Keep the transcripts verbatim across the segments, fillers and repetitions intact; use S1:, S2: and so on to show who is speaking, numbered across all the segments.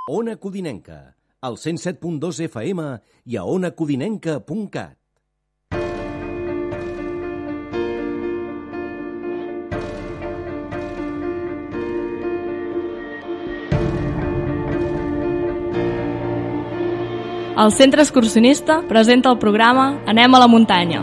S1: Ona Codinenca, al cent set punt dos F M i a ona codinenca punt cat.
S2: El Centre Excursionista presenta el programa Anem a la muntanya.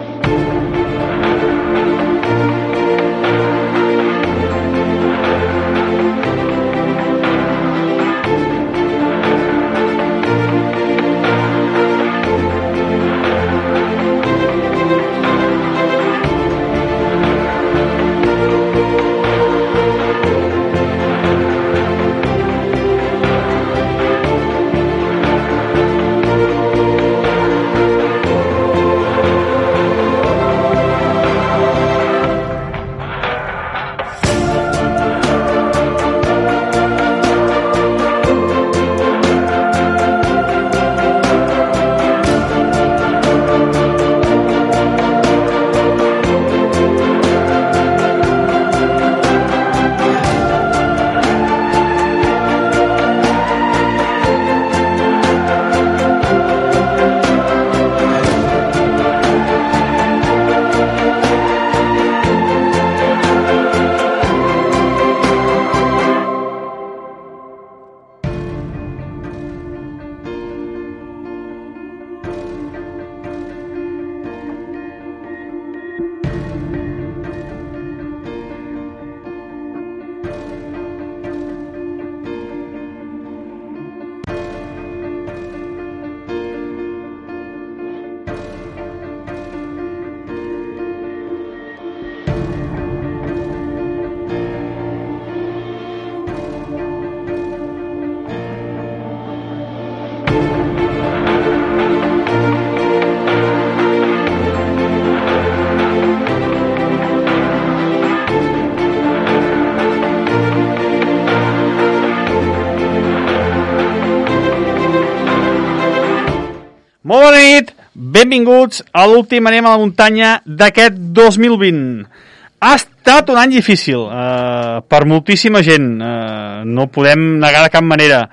S3: Molt bona nit, benvinguts a l'últim Anem a la muntanya d'aquest dos mil vint. Ha estat un any difícil eh, per moltíssima gent, eh, no podem negar de cap manera.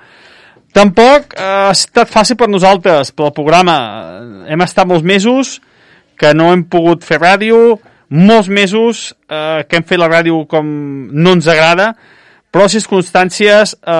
S3: Tampoc eh, ha estat fàcil per nosaltres, pel programa. Hem estat molts mesos que no hem pogut fer ràdio, molts mesos eh, que hem fet la ràdio com no ens agrada, però les circumstàncies eh,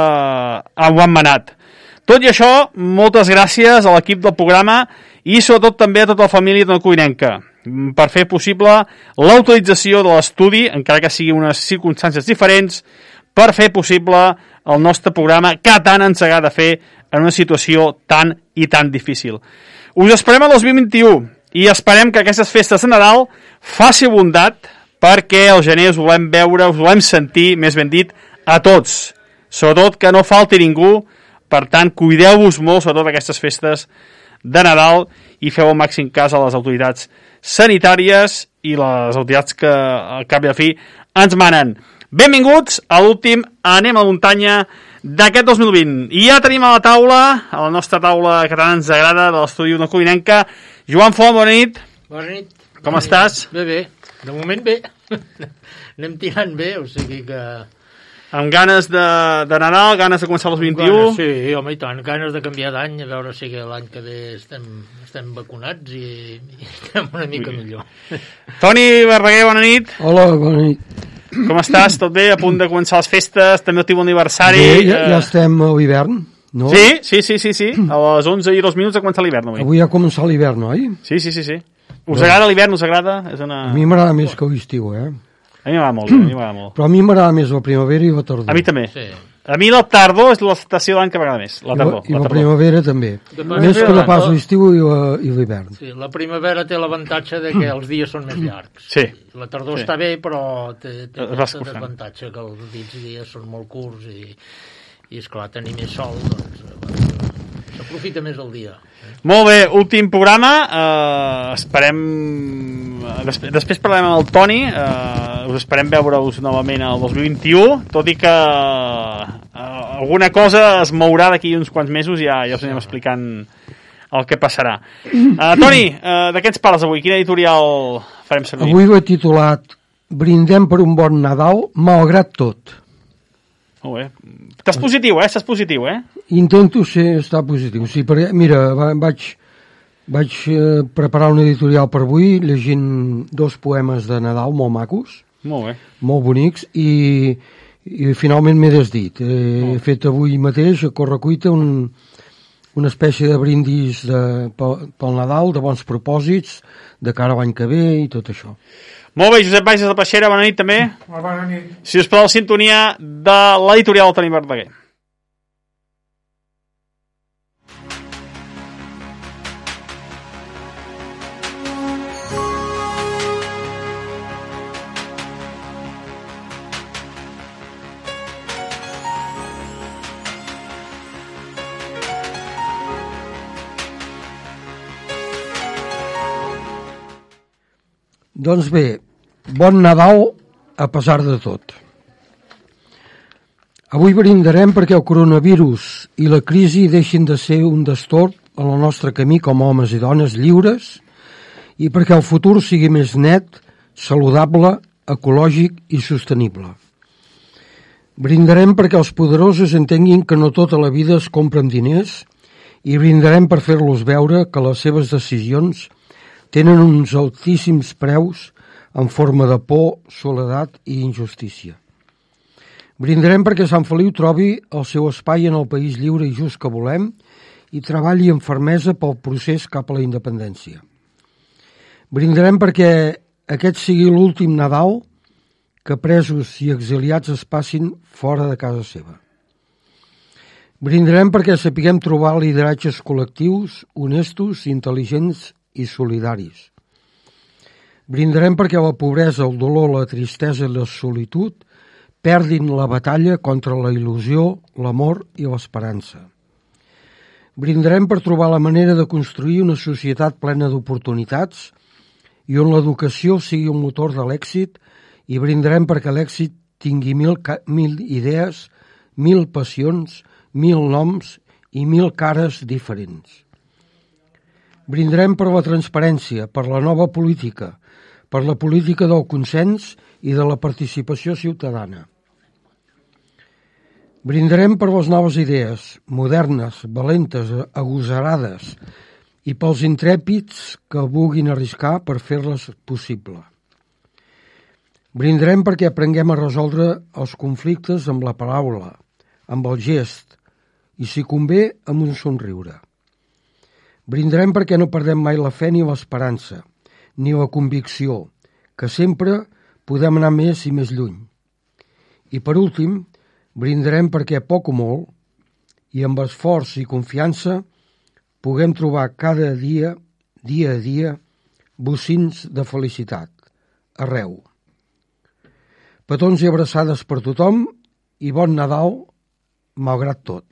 S3: ho han manat. Tot i això, moltes gràcies a l'equip del programa i sobretot també a tota la família de Codinenca per fer possible l'autorització de l'estudi, encara que sigui unes circumstàncies diferents, per fer possible el nostre programa que tant ens agrada fer en una situació tan i tan difícil. Us esperem a dos mil vint-i-u i esperem que aquestes festes de Nadal faci bondat perquè al gener us volem veure, us volem sentir, més ben dit, a tots. Sobretot que no falti ningú. Per tant, cuideu-vos molt, sobretot aquestes festes de Nadal, i feu el màxim cas a les autoritats sanitàries i les autoritats que, al cap i a fi, ens manen. Benvinguts a l'últim Anem a la muntanya d'aquest dos mil vint. I ja tenim a la taula, a la nostra taula que tant ens agrada, de l'estudi Ona Codinenca, Joan Font, bona nit.
S4: Bona nit.
S3: Com bona estàs?
S4: Nit. Bé, bé. De moment bé. Anem tirant bé, o sigui que...
S3: Amb ganes de, de Nadal, ganes de començar el dos mil vint-i-u?
S4: Ganes, sí, home, i tant. Ganes de canviar d'any, a veure si l'any que ve estem, estem vacunats i, i estem una mica millor.
S3: Toni Verdaguer, bona nit.
S5: Hola, bona nit.
S3: Com estàs? Tot bé? A punt de començar les festes? També el teu aniversari?
S5: Bé, ja, ja estem a l'hivern, no?
S3: Sí, sí, sí, sí, sí. A les onze i dos minuts ha començat l'hivern avui.
S5: Avui ha començat l'hivern, oi?
S3: Sí, sí, sí, sí. Us agrada l'hivern? Us agrada? És una...
S5: A mi m'agrada més que l'estiu, eh?
S3: A mi m'agrada molt, a mi m'agrada molt.
S5: Però a mi m'agrada més la primavera i la tardor.
S3: A mi també.
S4: Sí.
S3: A mi la tardor és l'estació de l'any que m'agrada més. La tardor.
S5: I la,
S3: la,
S5: la primavera també.
S4: Depèn
S5: Més que no
S4: de
S5: pas
S4: la-
S5: l'estiu i la- i l'hivern.
S4: Sí, la primavera té l'avantatge de que els dies són més llargs.
S3: Sí.
S4: La tardor
S3: Sí.
S4: està bé, però té, té
S3: Es va
S4: aquest
S3: escurçant.
S4: desavantatge que els dits dies són molt curts i, i esclar, tenir més sol, doncs, eh, s'aprofita més el dia. Eh?
S3: Molt bé, últim programa. Uh, esperem... Després, després parlarem amb el Toni. Uh, us esperem veure-us novament el dos mil vint-i-u, tot i que uh, alguna cosa es mourà d'aquí uns quants mesos, ja, ja us anem explicant el que passarà. Uh, Toni, uh, de què ens parles avui? Quin editorial farem servir?
S5: Avui ho he titulat Brindem per un bon Nadal, malgrat tot.
S3: Molt bé. Estàs positiu, eh? Estàs positiu, eh?
S5: Intento ser, estar positiu, sí, perquè, mira, va, vaig, vaig eh, preparar una editorial per avui llegint dos poemes de Nadal molt macos,
S3: Molt bé.
S5: molt bonics, i, i finalment m'he desdit. He oh. fet avui mateix, a correcuita, un, una espècie de brindis de, pel, pel Nadal, de bons propòsits, de cara a l'any que ve i tot això.
S3: Molt bé, Josep Bages de Peixera, bona nit també.
S6: Bona nit.
S3: Si us plau, sintonia de l'editorial Toni Verdaguer.
S5: Doncs bé, bon Nadal a pesar de tot. Avui brindarem perquè el coronavirus i la crisi deixin de ser un destorb en el nostre camí com a homes i dones lliures i perquè el futur sigui més net, saludable, ecològic i sostenible. Brindarem perquè els poderosos entenguin que no tota la vida es compra amb diners i brindarem per fer-los veure que les seves decisions tenen uns altíssims preus en forma de por, soledat i injustícia. Brindarem perquè Sant Feliu trobi el seu espai en el país lliure i just que volem i treballi amb fermesa pel procés cap a la independència. Brindarem perquè aquest sigui l'últim Nadal que presos i exiliats es passin fora de casa seva. Brindarem perquè sapiguem trobar lideratges col·lectius, honestos, intel·ligents i solidaris. Brindarem perquè la pobresa, el dolor, la tristesa i la solitud perdin la batalla contra la il·lusió, l'amor i l'esperança. Brindarem per trobar la manera de construir una societat plena d'oportunitats i on l'educació sigui un motor de l'èxit i brindarem perquè l'èxit tingui mil, mil idees, mil passions, mil noms i mil cares diferents. Brindarem per la transparència, per la nova política, per la política del consens i de la participació ciutadana. Brindarem per les noves idees, modernes, valentes, agosarades, i pels intrèpids que vulguin arriscar per fer-les possible. Brindarem perquè aprenguem a resoldre els conflictes amb la paraula, amb el gest, i si convé, amb un somriure. Brindarem perquè no perdem mai la fe ni l'esperança, ni la convicció, que sempre podem anar més i més lluny. I per últim, brindarem perquè a poc o molt, i amb esforç i confiança, puguem trobar cada dia, dia a dia, bocins de felicitat, arreu. Petons i abraçades per tothom i bon Nadal, malgrat tot.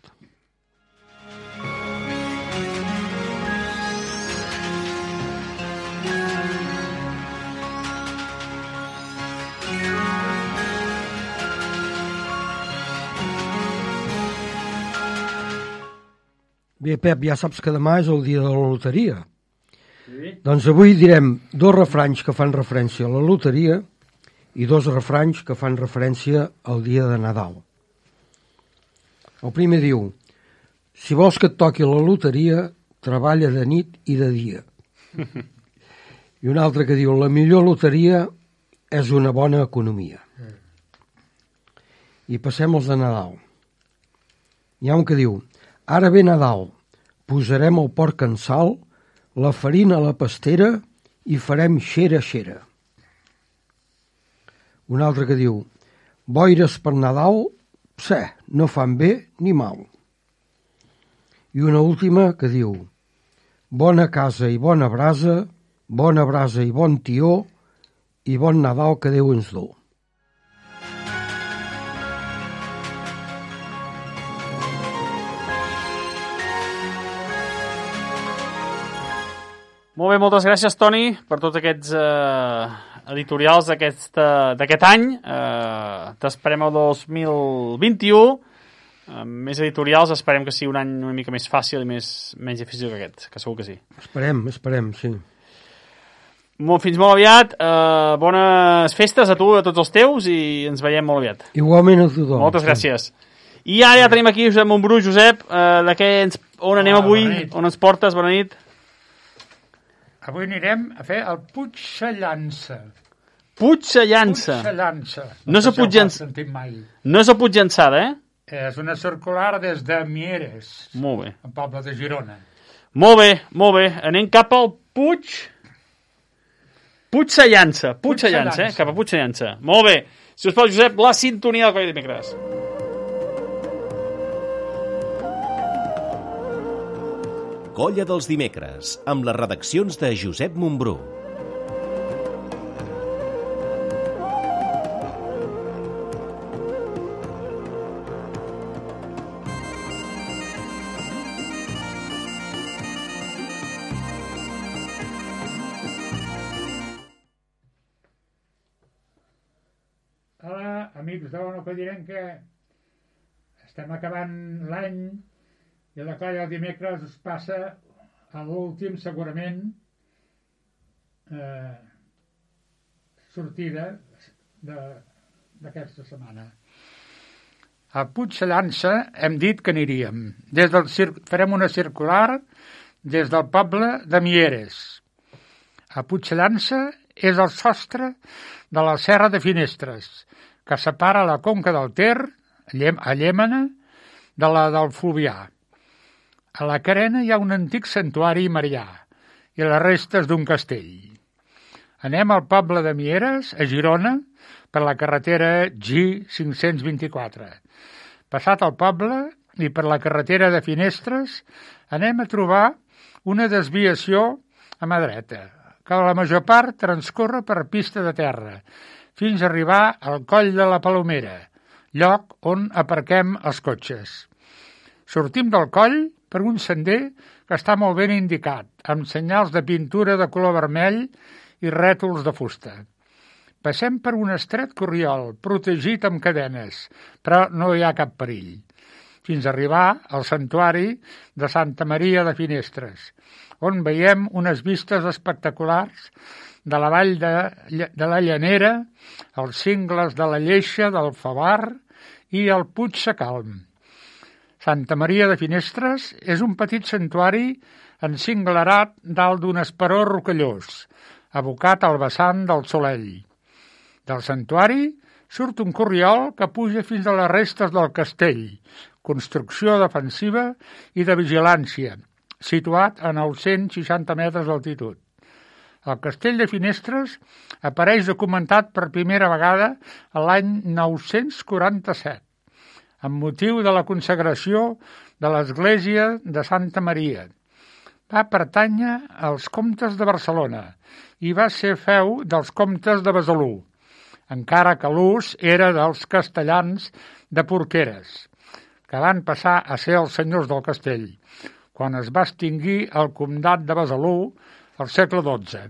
S5: Bé, Pep, ja saps que demà és el dia de la loteria. Sí. Doncs avui direm dos refranys que fan referència a la loteria i dos refranys que fan referència al dia de Nadal. El primer diu: si vols que et toqui la loteria, treballa de nit i de dia. I un altre que diu: la millor loteria és una bona economia. I passem als de Nadal. Hi ha un que diu: ara ve Nadal, posarem el porc en sal, la farina a la pastera i farem xera xera. Un altre que diu: boires per Nadal, pse, no fan bé ni mal. I una última que diu: bona casa i bona brasa, bona brasa i bon tió, i bon Nadal que Déu ens dó.
S3: Molt bé, moltes gràcies, Toni, per tots aquests eh, editorials d'aquest any. Eh, T'esperem el dos mil vint-i-u. Eh, més editorials, esperem que sigui un any una mica més fàcil i més, menys difícil que aquest, que segur que sí.
S5: Esperem, esperem, sí.
S3: Molt, fins molt aviat. Eh, bones festes a tu i a tots els teus i ens veiem molt aviat.
S5: Igualment a tothom.
S3: Moltes gràcies. I ara ja tenim aquí Josep Montbrú. Josep, eh, de què ens, on anem
S6: Hola,
S3: avui?
S6: bona nit.
S3: On ens portes? Bona nit.
S6: Avui anirem a fer el Puigsellança.
S3: Puigsellança.
S6: Puigsellança.
S3: No és a
S6: sé si ho
S3: Puigllans-
S6: has sentit mai.
S3: No és a Puigllançada, eh?
S6: És una circular des de Mieres,
S3: Molt bé.
S6: al poble de Girona.
S3: Molt bé, molt bé. Anem cap al Puig... Puigsellança. Puigsellança, eh?
S6: Puigsellança.
S3: Cap a Puigsellança. Molt bé. Si us plau, Josep, la sintonia del Coll de Dimecres.
S1: Colla dels dimecres, amb les redaccions de Josep Montbrú.
S6: Hola, amics d'Ona Collirenca. Estem acabant l'any i la colla del dimecres es passa a l'últim, segurament, eh, sortida d'aquesta setmana. A Puigsellança hem dit que aniríem. Des del cir... Farem una circular des del poble de Mieres. A Puigsellança és el sostre de la Serra de Finestres, que separa la conca del Ter, a Llémena, de la del Fluvià. A la carena hi ha un antic santuari marià i les restes d'un castell. Anem al poble de Mieres, a Girona, per la carretera G cinc-cents vint-i-quatre. Passat el poble i per la carretera de Finestres, anem a trobar una desviació a mà dreta, que la major part transcorre per pista de terra, fins a arribar al coll de la Palomera, lloc on aparquem els cotxes. Sortim del coll per un sender que està molt ben indicat, amb senyals de pintura de color vermell i rètols de fusta. Passem per un estret corriol, protegit amb cadenes, però no hi ha cap perill, fins a arribar al santuari de Santa Maria de Finestres, on veiem unes vistes espectaculars de la vall de, de la Llanera, els cingles de la Lleixa, del Favar i el Puig Sacalm. Santa Maria de Finestres és un petit santuari encinglerat dalt d'un esperó rocallós, abocat al vessant del Solell. Del santuari surt un corriol que puja fins a les restes del castell, construcció defensiva i de vigilància, situat a nou-cents seixanta metres d'altitud. El castell de Finestres apareix documentat per primera vegada a l'any nou-cents quaranta-set, amb motiu de la consagració de l'església de Santa Maria. Va pertànyer als comtes de Barcelona i va ser feu dels comtes de Besalú, encara que l'ús era dels castellans de Porqueres, que van passar a ser els senyors del castell, quan es va extingir el comtat de Besalú al segle dotze.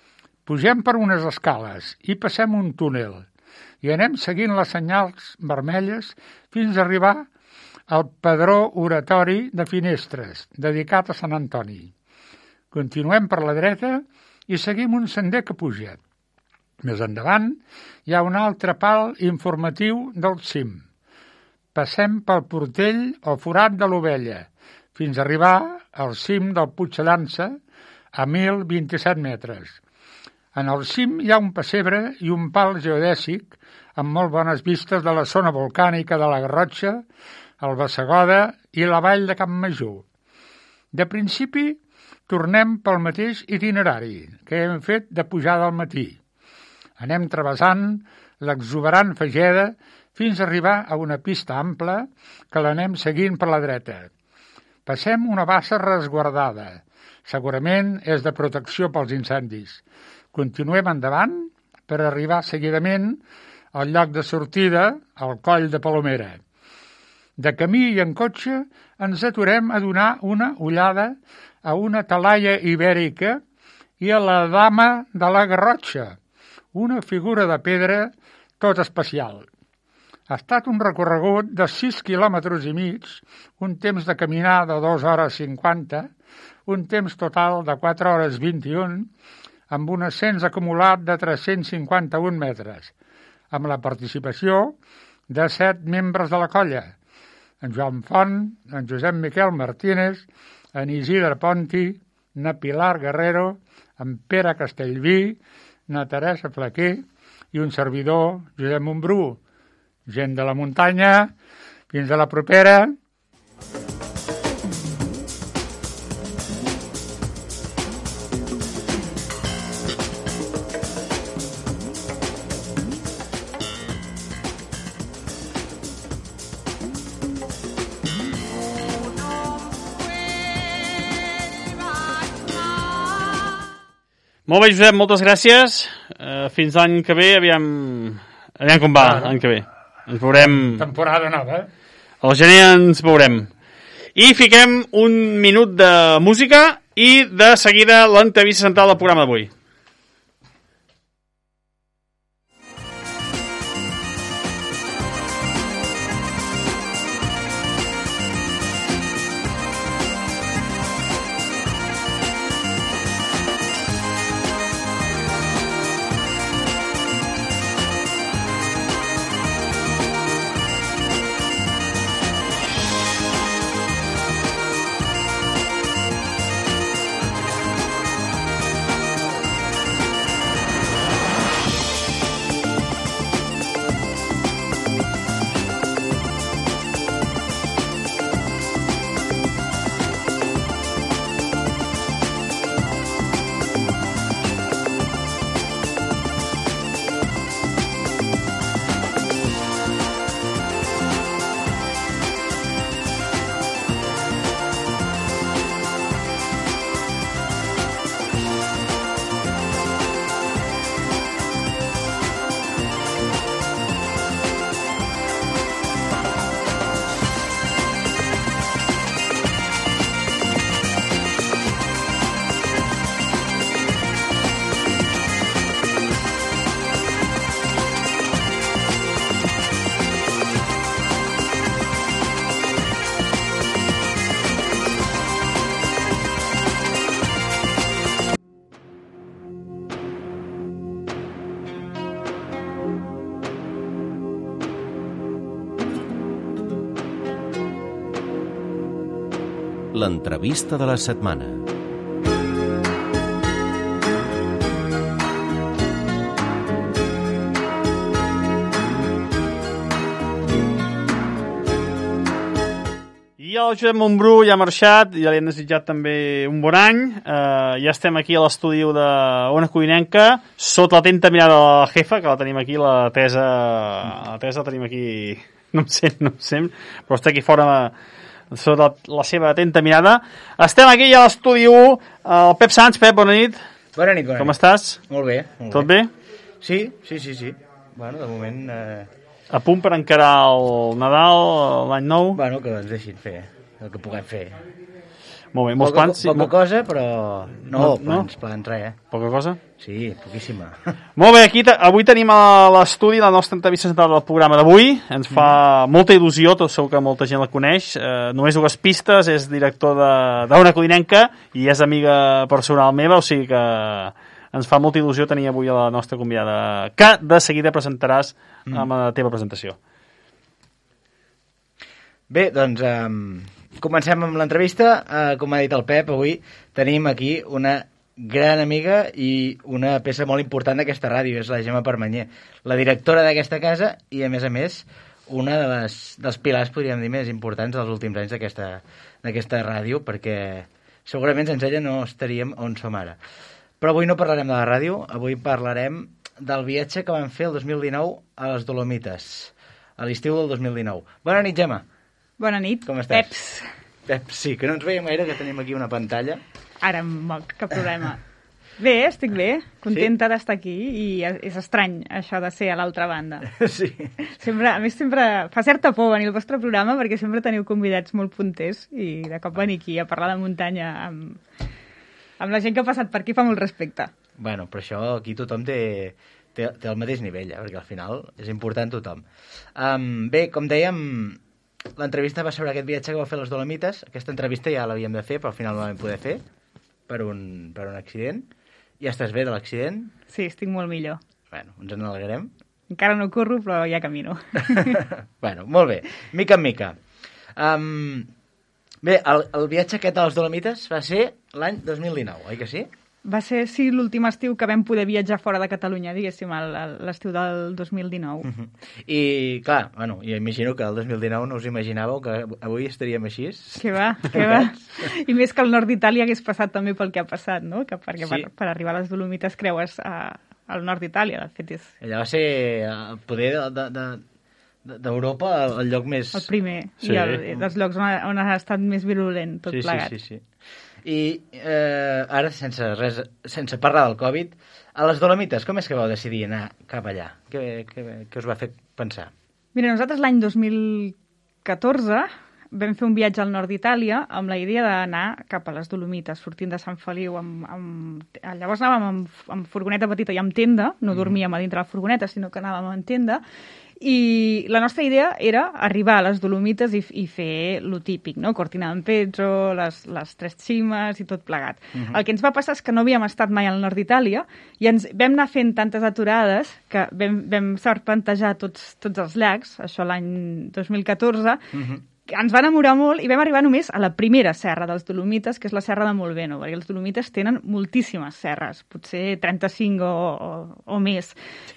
S6: Pugem per unes escales i passem un túnel i anem seguint les senyals vermelles fins a arribar al padró oratori de Finestres, dedicat a Sant Antoni. Continuem per la dreta i seguim un sender que puja. Més endavant hi ha un altre pal informatiu del cim. Passem pel portell o forat de l'Ovella, fins a arribar al cim del Puigsellança, a mil vint-i-set metres. En el cim hi ha un pessebre i un pal geodèsic amb molt bones vistes de la zona volcànica de la Garrotxa, el Bassegoda i la vall de Campmajor. De principi, tornem pel mateix itinerari que hem fet de pujada al matí. Anem travessant l'exuberant Fageda fins a arribar a una pista ampla que l'anem seguint per la dreta. Passem una bassa resguardada. Segurament és de protecció pels incendis. Continuem endavant per arribar seguidament al lloc de sortida, al coll de Palomera. De camí i en cotxe ens aturem a donar una ullada a una talaia ibèrica i a la Dama de la Garrotxa, una figura de pedra tot especial. Ha estat un recorregut de sis quilòmetres i mig, un temps de caminar de dues hores cinquanta, un temps total de quatre hores vint-i-un, amb un ascens acumulat de tres-cents cinquanta-un metres, amb la participació de set membres de la colla, en Joan Font, en Josep Miquel Martínez, en Isidre Ponti, na Pilar Guerrero, en Pere Castellví, na Teresa Flaquer i un servidor, Josep Montbrú. Gent de la muntanya, fins a la propera.
S3: Molt bé, Josep, moltes gràcies. Uh, fins l'any que ve, aviam, aviam com va l'any que ve. Ens veurem...
S6: Temporada nova.
S3: Al gener ens veurem. I fiquem un minut de música i de seguida l'entrevista central del programa d'avui.
S1: L'entrevista de la setmana.
S3: I el Josep Montbrú ja ha marxat, ja li hem desitjat també un bon any. Uh, ja estem aquí a l'estudi d'Ona Codinenca, sota l'atenta mirada de la jefa, que la tenim aquí, la Teresa, la Teresa la tenim aquí, no em sent, no em sent, però està aquí fora sota la seva atenta mirada. Estem aquí ja a l'estudi u, el Pep Sans. Pep, bona nit.
S7: Bona nit, bona nit.
S3: Com estàs?
S7: Molt bé. Molt
S3: Tot bé?
S7: bé? Sí, sí, sí, sí. Bueno, de moment... Eh...
S3: A punt per encarar el Nadal, l'any nou?
S7: Bueno, que ens deixin fer el que puguem fer.
S3: Molt bé, molts
S7: poca,
S3: plans?
S7: Poca
S3: molt...
S7: cosa, però... No,
S3: no
S7: plans,
S3: no?
S7: plans, res, eh?
S3: Poca cosa?
S7: Sí, poquíssima.
S3: Molt bé, aquí avui tenim a l'estudi la nostra entrevista central del programa d'avui. Ens fa mm. molta il·lusió, tot segur que molta gent la coneix. Eh, només dues pistes, és director d'Ona Codinenca i és amiga personal meva, o sigui que ens fa molta il·lusió tenir avui a la nostra convidada, que de seguida presentaràs mm. amb la teva presentació.
S7: Bé, doncs... Eh... Comencem amb l'entrevista. Uh, com ha dit el Pep, avui tenim aquí una gran amiga i una peça molt important d'aquesta ràdio, és la Gemma Permanyer, la directora d'aquesta casa i, a més a més, una de les, dels pilars, podríem dir, més importants dels últims anys d'aquesta ràdio, perquè segurament sense ella no estaríem on som ara. Però avui no parlarem de la ràdio, avui parlarem del viatge que vam fer el dos mil dinou a les Dolomites, a l'estiu del dos mil dinou. Bona nit, Gemma.
S8: Bona nit.
S7: Com estàs?
S8: Peps.
S7: Peps, sí, que no ens veiem gaire, que tenim aquí una pantalla.
S8: Ara em moc, cap problema. Bé, estic bé, contenta sí? d'estar aquí i és estrany això de ser a l'altra banda.
S7: Sí.
S8: Sempre, a més, sempre fa certa por venir al vostre programa perquè sempre teniu convidats molt punters i de cop venir aquí a parlar de muntanya amb, amb la gent que ha passat per aquí fa molt respecte.
S7: Bueno, però això aquí tothom té, té, té el mateix nivell, eh? Perquè al final és important tothom. Um, bé, com dèiem... L'entrevista va sobre aquest viatge que va fer a les Dolomites. Aquesta entrevista ja l'havíem de fer, però al final no la vam poder fer per un, per un accident. Ja estàs bé de l'accident?
S8: Sí, estic molt millor.
S7: Bueno, ens en alegrem.
S8: Encara no corro, però ja camino.
S7: Bueno, molt bé. Mica en mica. Um, bé, el, el viatge aquest als Dolomites va ser l'any dos mil dinou, oi que sí?
S8: Va ser, sí, l'últim estiu que vam poder viatjar fora de Catalunya, diguéssim, l'estiu del dos mil dinou.
S7: Uh -huh. I, clar, bueno, jo imagino que el dos mil dinou no us imaginàveu que avui estaríem així.
S8: Que va, que va. I més que el nord d'Itàlia hagués passat també pel que ha passat, no? Que perquè sí. per, per arribar a les Dolomites creues a, al nord d'Itàlia, de fet és...
S7: Allà va ser el poder de... de d'Europa el lloc més...
S8: El primer, sí. I el, dels llocs on ha, on ha estat més virulent, tot
S7: sí,
S8: plegat.
S7: Sí, sí, sí. I eh, ara, sense, res, sense parlar del Covid, a les Dolomites, com és que vau decidir anar cap allà? Què, què, què us va fer pensar?
S8: Mira, nosaltres l'any dos mil catorze vam fer un viatge al nord d'Itàlia amb la idea d'anar cap a les Dolomites, sortint de Sant Feliu. Amb, amb... Llavors anàvem amb, amb furgoneta petita i amb tenda, no dormíem a dintre la furgoneta, sinó que anàvem en tenda, i la nostra idea era arribar a les Dolomites i, i fer lo típic, no? Cortina d'Ampezzo, les, les tres cimes i tot plegat. Uh-huh. El que ens va passar és que no havíem estat mai al nord d'Itàlia i ens vam anar fent tantes aturades que vam, vam serpentejar tots, tots els llacs, això l'any dos mil catorze, uh-huh. Ens va enamorar molt i vam arribar només a la primera serra dels Dolomites, que és la serra de Molveno, perquè els Dolomites tenen moltíssimes serres, potser trenta-cinc o, o, o més,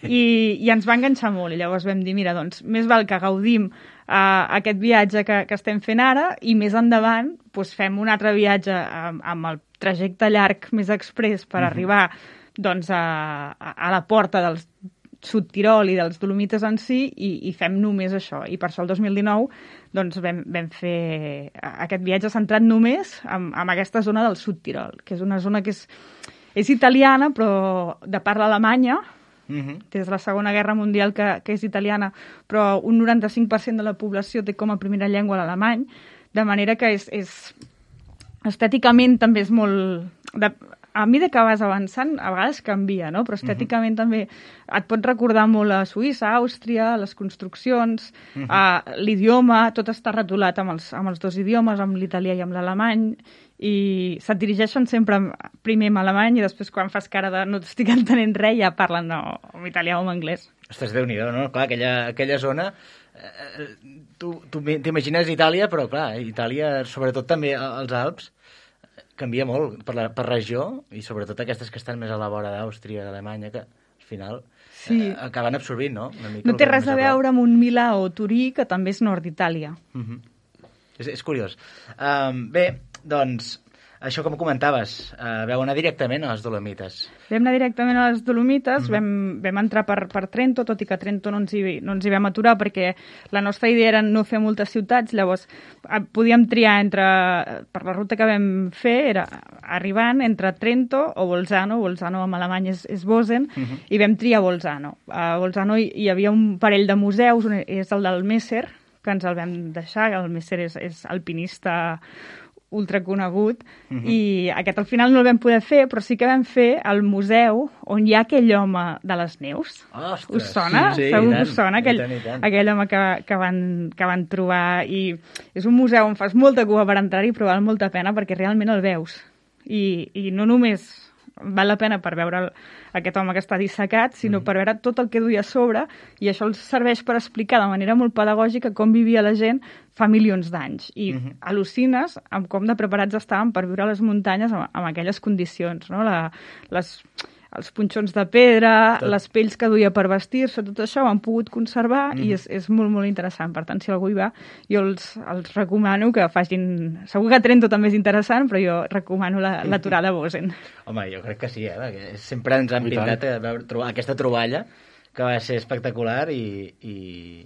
S8: I, i ens va enganxar molt, i llavors vam dir, mira, doncs, més val que gaudim uh, aquest viatge que, que estem fent ara, i més endavant doncs, fem un altre viatge amb, amb el trajecte llarg més express per uh-huh. arribar doncs, a, a, a la porta dels Sud Tirol i dels Dolomites en si, i, i fem només això. I per això el dos mil dinou doncs, vam, vam fer aquest viatge centrat només en, en aquesta zona del Sud Tirol, que és una zona que és, és italiana, però de parla alemanya, uh-huh. des de la Segona Guerra Mundial que, que és italiana, però un noranta-cinc per cent de la població té com a primera llengua l'alemany, de manera que és, és estèticament també és molt... De, a mesura que vas avançant, a vegades canvia, no? Però estèticament uh-huh. també et pot recordar molt a Suïssa, Àustria, les construccions, uh-huh. uh, l'idioma, tot està retolat amb els, amb els dos idiomes, amb l'italià i amb l'alemany, i se't dirigeixen sempre primer en alemany i després quan fas cara de no t'estic entenent res ja parlen no, en italià o en anglès.
S7: Ostres, Déu-n'hi-do, no? Clar, aquella, aquella zona... Eh, tu tu t'imagines Itàlia, però clar, Itàlia, sobretot també als Alps, canvia molt per la per regió, i sobretot aquestes que estan més a la vora d'Àustria, d'Alemanya, que al final sí. eh, acaben absorbint, no? Una mica
S8: no té res a veure amb un Milà o Turí, que també és nord d'Itàlia.
S7: Uh-huh. és, és curiós. Um, bé, doncs, això com comentaves, uh, veu anar directament a les Dolomites.
S8: Vam anar directament a les Dolomites, uh-huh. vam, vam entrar per, per Trento, tot i que a Trento no ens, hi, no ens hi vam aturar perquè la nostra idea era no fer moltes ciutats, llavors podíem triar entre, per la ruta que vam fer, era arribant entre Trento o Bolzano, Bolzano en alemany és, és Bozen, uh-huh. i vam triar Bolzano. A Bolzano hi, hi havia un parell de museus, un és el del Messer, que ens el vam deixar, el Messer és, és alpinista ultraconegut, uh-huh. i aquest al final no el vam poder fer, però sí que vam fer el museu on hi ha aquell home de les neus.
S7: Ostres,
S8: us sona?
S7: Sí, sí,
S8: Segur
S7: que
S8: us sona aquell,
S7: tant, tant.
S8: aquell home que, que, van, que van trobar, i és un museu on fas molta cua per entrar-hi, però val molta pena perquè realment el veus. I, i no només val la pena per veure el, aquest home que està dissecat, sinó mm-hmm. per veure tot el que duia a sobre, i això els serveix per explicar de manera molt pedagògica com vivia la gent fa milions d'anys. I mm-hmm. al·lucines amb com de preparats estaven per viure a les muntanyes amb, amb aquelles condicions, no? La, les, els punxons de pedra, tot. Les pells que duia per vestir-se, tot això ho han pogut conservar, mm-hmm. i és, és molt, molt interessant. Per tant, si algú hi va, jo els, els recomano que facin... Segur que Trento també és interessant, però jo recomano la, l'aturada a Bozen.
S7: Home, jo crec que sí, eh? Perquè sempre ens han pintat a veure, trobar aquesta troballa, que va ser espectacular, i, i,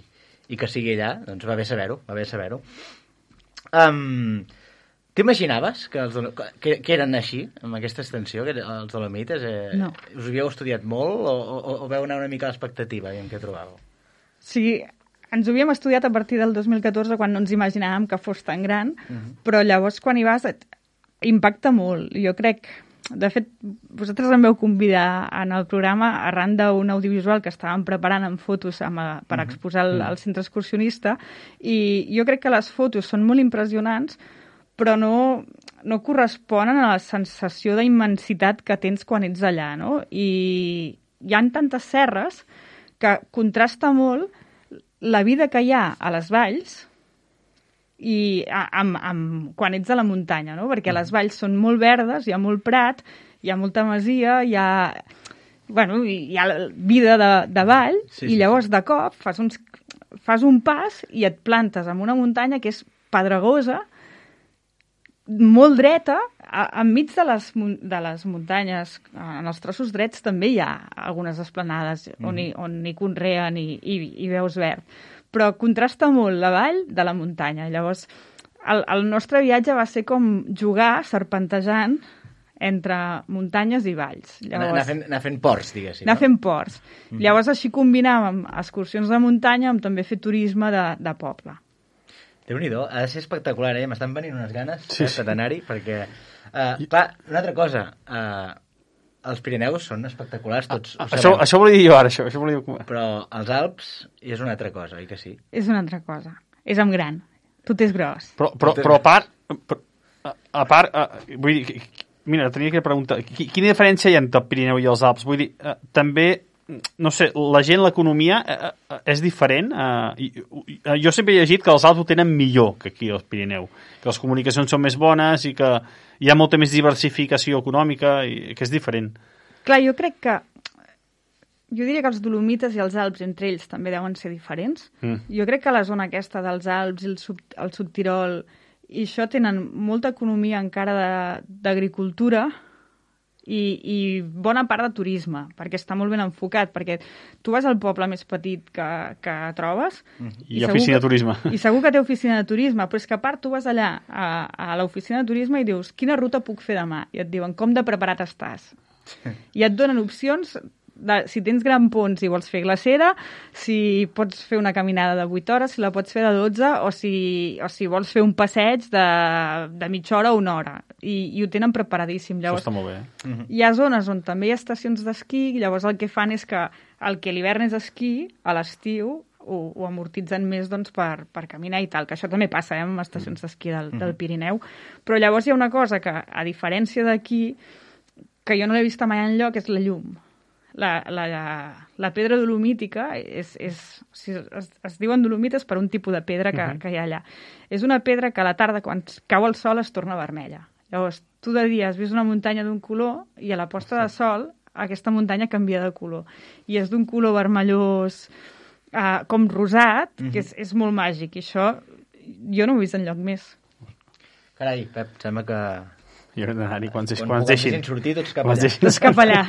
S7: i que sigui allà, doncs va bé saber-ho, va bé saber-ho. Um, T'imaginaves que, els, que, que eren així, amb aquesta extensió, que els Dolomites? Eh,
S8: no.
S7: Us havíeu estudiat molt o, o, o veu anar una mica a l'expectativa i en què trobàveu?
S8: Sí, ens ho havíem estudiat a partir del dos mil catorze, quan no ens imaginàvem que fos tan gran, uh-huh. però llavors quan hi vas et impacta molt. Jo crec... De fet, vosaltres em veu convidar en el programa arran d'un audiovisual que estàvem preparant amb fotos amb, per uh-huh. exposar al, al centre excursionista, i jo crec que les fotos són molt impressionants, però no, no corresponen a la sensació d'immensitat que tens quan ets allà, no? I hi ha tantes serres que contrasta molt la vida que hi ha a les valls i amb, amb, quan ets a la muntanya, no? Perquè les valls són molt verdes, hi ha molt prat, hi ha molta masia, hi ha, bueno, hi ha vida de, de vall, sí, i llavors de cop fas, uns, fas un pas i et plantes en una muntanya que és pedregosa, molt dreta, a, enmig de les, de les muntanyes, en els trossos drets també hi ha algunes esplanades mm. on, hi, on hi conreen i, i, i veus verd. Però contrasta molt la vall de la muntanya. Llavors, el, el nostre viatge va ser com jugar serpentejant entre muntanyes i valls. Llavors,
S7: anar, fent, anar fent ports, diguéssim.
S8: Anar
S7: no?
S8: fent ports.
S7: Mm.
S8: Llavors, així combinàvem excursions de muntanya amb també fer turisme de, de poble.
S7: Déu-n'hi-do, ha de ser espectacular, eh? M'estan venint unes ganes
S3: sí,
S7: eh,
S3: sí.
S7: d'anar-hi, perquè... Uh, clar, una altra cosa, uh, els Pirineus són espectaculars, tots
S3: ah, això, això volia dir jo ara, això, això volia dir...
S7: Però els Alps és una altra cosa, oi que sí?
S8: És una altra cosa. És amb gran. Tot és gros.
S3: Però, però, però a part... Però, a part, uh, vull dir... Mira, tenia que preguntar, quina diferència hi ha entre el Pirineu i els Alps? Vull dir, uh, també... No sé, la gent, l'economia eh, eh, és diferent. Eh, i, jo sempre he llegit que els Alps ho tenen millor que aquí al Pirineu, que les comunicacions són més bones i que hi ha molta més diversificació econòmica i que és diferent.
S8: Clar, jo crec que jo diria que els Dolomites i els Alps entre ells també deuen ser diferents. Mm. Jo crec que la zona aquesta dels Alps i el, sub, el Subtirol i això tenen molta economia encara d'agricultura I, i bona part de turisme, perquè està molt ben enfocat, perquè tu vas al poble més petit que, que trobes...
S3: I, i oficina de turisme.
S8: I segur que té oficina de turisme, però és que a part tu vas allà a, a l'oficina de turisme i dius, quina ruta puc fer demà? I et diuen, com de preparat estàs? I et donen opcions... De, si tens gran ponts i vols fer glacera, si pots fer una caminada de vuit hores, si la pots fer de dotze, o si, o si vols fer un passeig de, de mitja hora o una hora. I, i ho tenen preparadíssim. Llavors,
S3: això està molt bé. Eh?
S8: Hi ha zones on també hi ha estacions d'esquí, i llavors el que fan és que el que l'hivern és esquí, a l'estiu ho, ho amortitzen més doncs, per, per caminar i tal, que això també passa eh, amb estacions d'esquí del, del Pirineu. Però llavors hi ha una cosa que, a diferència d'aquí, que jo no l'he vista mai enlloc, és la llum. La, la, la pedra dolomítica és, és, es, es diuen dolomites per un tipus de pedra que, uh-huh. que hi ha allà. És una pedra que a la tarda, quan cau el sol, es torna vermella. Llavors, tu de dia has vist una muntanya d'un color i a la posta de sol aquesta muntanya canvia de color. I és d'un color vermellós, uh, com rosat, uh-huh. que és, és molt màgic. I això jo no ho he vist enlloc més.
S7: Carai, Pep, sembla que...
S3: Jo he d'anar-hi quan,
S7: quan,
S3: quan ens deixin.
S7: Sortir, tots cap allà.
S8: Tots cap allà.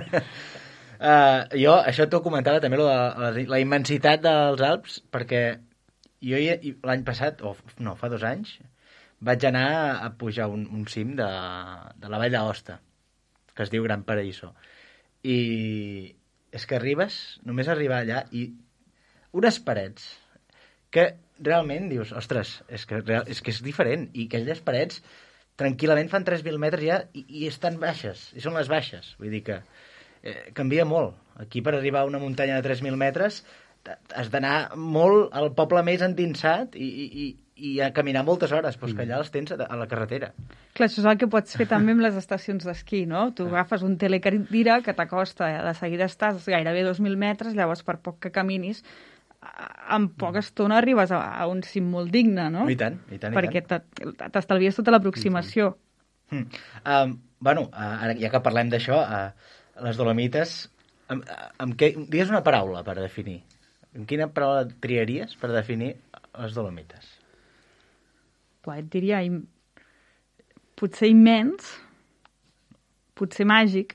S7: Uh, jo, això t'ho comentava també, lo de la, la immensitat dels Alps, perquè jo l'any passat, o no, fa dos anys, vaig anar a pujar un, un cim de, de la Vall d'Aosta, que es diu Gran Paraíso. I és que arribes, només arribar allà, i unes parets que realment dius, ostres, és que, és que és diferent, i aquelles parets tranquil·lament fan tres mil metres ja i, i estan baixes, i són les baixes, vull dir que Eh, canvia molt. Aquí per arribar a una muntanya de tres mil metres has d'anar molt al poble més endinsat i, i, i a caminar moltes hores, però que allà els tens a la carretera.
S8: Clar, això és el que pots fer també amb les estacions d'esquí, no? Tu agafes un telecadira que t'acosta, de seguida estàs gairebé dos mil metres, llavors per poc que caminis, en poca estona arribes a, a un cim molt digne, no?
S7: I tant, i tant, i
S8: perquè
S7: tant.
S8: t'estalvies tota l'aproximació.
S7: Mm. Um, bueno, ara ja que parlem d'això, uh, les Dolomites, amb, amb què, digues una paraula per definir. Amb quina paraula triaries per definir les Dolomites?
S8: Pues et diria im... potser immens, potser màgic.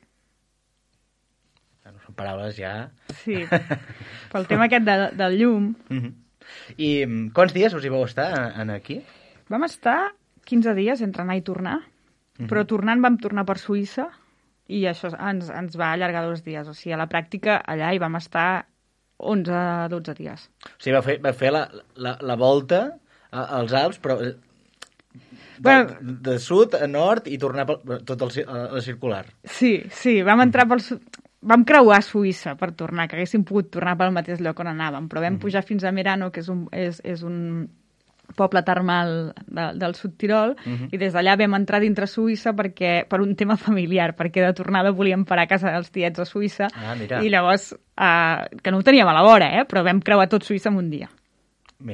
S7: Bueno, són paraules ja...
S8: Sí, pel tema aquest de, del llum.
S7: Mm-hmm. I quants dies us hi vau estar en aquí?
S8: Vam estar quinze dies entre anar i tornar, mm-hmm. però tornant vam tornar per Suïssa, i això ens, ens va allargar dos dies. O sigui, a la pràctica, allà hi vam estar onze a dotze dies.
S7: O sigui, va fer, va fer la, la, la volta als Alps, però de,
S8: bueno,
S7: de sud a nord i tornar pel, tot el, el circular.
S8: Sí, sí, vam entrar pel sud... Vam creuar Suïssa per tornar, que haguéssim pogut tornar pel mateix lloc on anàvem, però vam pujar fins a Merano, que és un... És, és un poble termal de, del Subtirol, uh-huh. i des d'allà vam entrar dintre Suïssa perquè, per un tema familiar, perquè de tornada volíem parar a casa dels tiets a Suïssa,
S7: ah, mira.
S8: I llavors, eh, que no ho teníem a la vora, eh, però vam creuar tot Suïssa en un dia.
S7: Mira.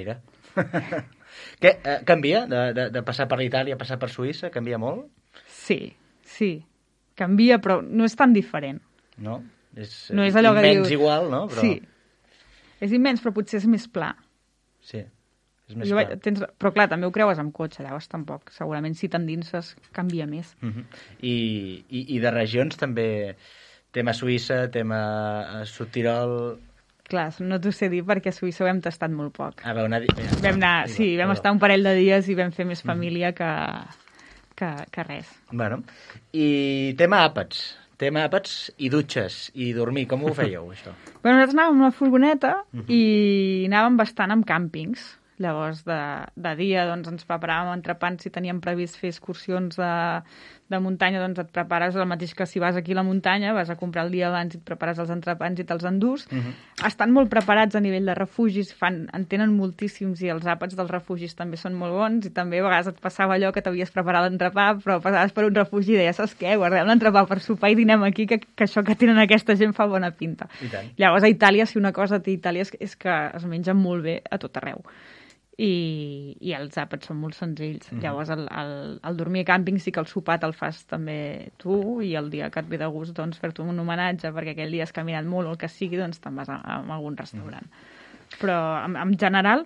S7: Què, eh, canvia? De, de, de passar per l'Itàlia a passar per Suïssa? Canvia molt?
S8: Sí, sí. Canvia, però no és tan diferent.
S7: No? És,
S8: no és allò que
S7: immens
S8: dius...
S7: igual, no? Però...
S8: Sí. És immens, però potser és més pla.
S7: Sí, és més
S8: jo
S7: clar.
S8: Vaig, tens... Però clar, també ho creues amb cotxe, llavors tampoc. Segurament si t'endinses canvia més.
S7: Uh -huh. I, i, I de regions també... Tema Suïssa, tema Sud Tirol...
S8: Clar, no t'ho sé dir perquè a Suïssa ho hem tastat molt poc.
S7: Ah, vau anar...
S8: Vam anar, sí, vam estar un parell de dies i vam fer més família que, que, que res.
S7: Bueno, i tema àpats. Tema àpats i dutxes i dormir. Com ho fèieu, això?
S8: Bueno, nosaltres anàvem amb la furgoneta i anàvem bastant amb càmpings. Llavors, de, de dia, doncs, ens preparàvem entrepans si teníem previst fer excursions de, de muntanya, doncs et prepares el mateix que si vas aquí a la muntanya, vas a comprar el dia abans i et prepares els entrepans i te'ls endús. Uh -huh. Estan molt preparats a nivell de refugis, fan, en tenen moltíssims i els àpats dels refugis també són molt bons i també a vegades et passava allò que t'havies preparat l'entrepà, però passaves per un refugi i deies, saps què, guardem l'entrepà per sopar i dinem aquí, que, que això que tenen aquesta gent fa bona pinta. Llavors, a Itàlia, si una cosa té Itàlia és, és que es menja molt bé a tot arreu. I, i els àpats són molt senzills. Mm -hmm. Llavors, el, el, el dormir a càmping sí que el sopar te'l fas també tu i el dia que et ve de gust doncs, fer-te un homenatge perquè aquell dia has caminat molt o el que sigui, doncs te'n vas a, a algun restaurant. Mm -hmm. Però, en, en general,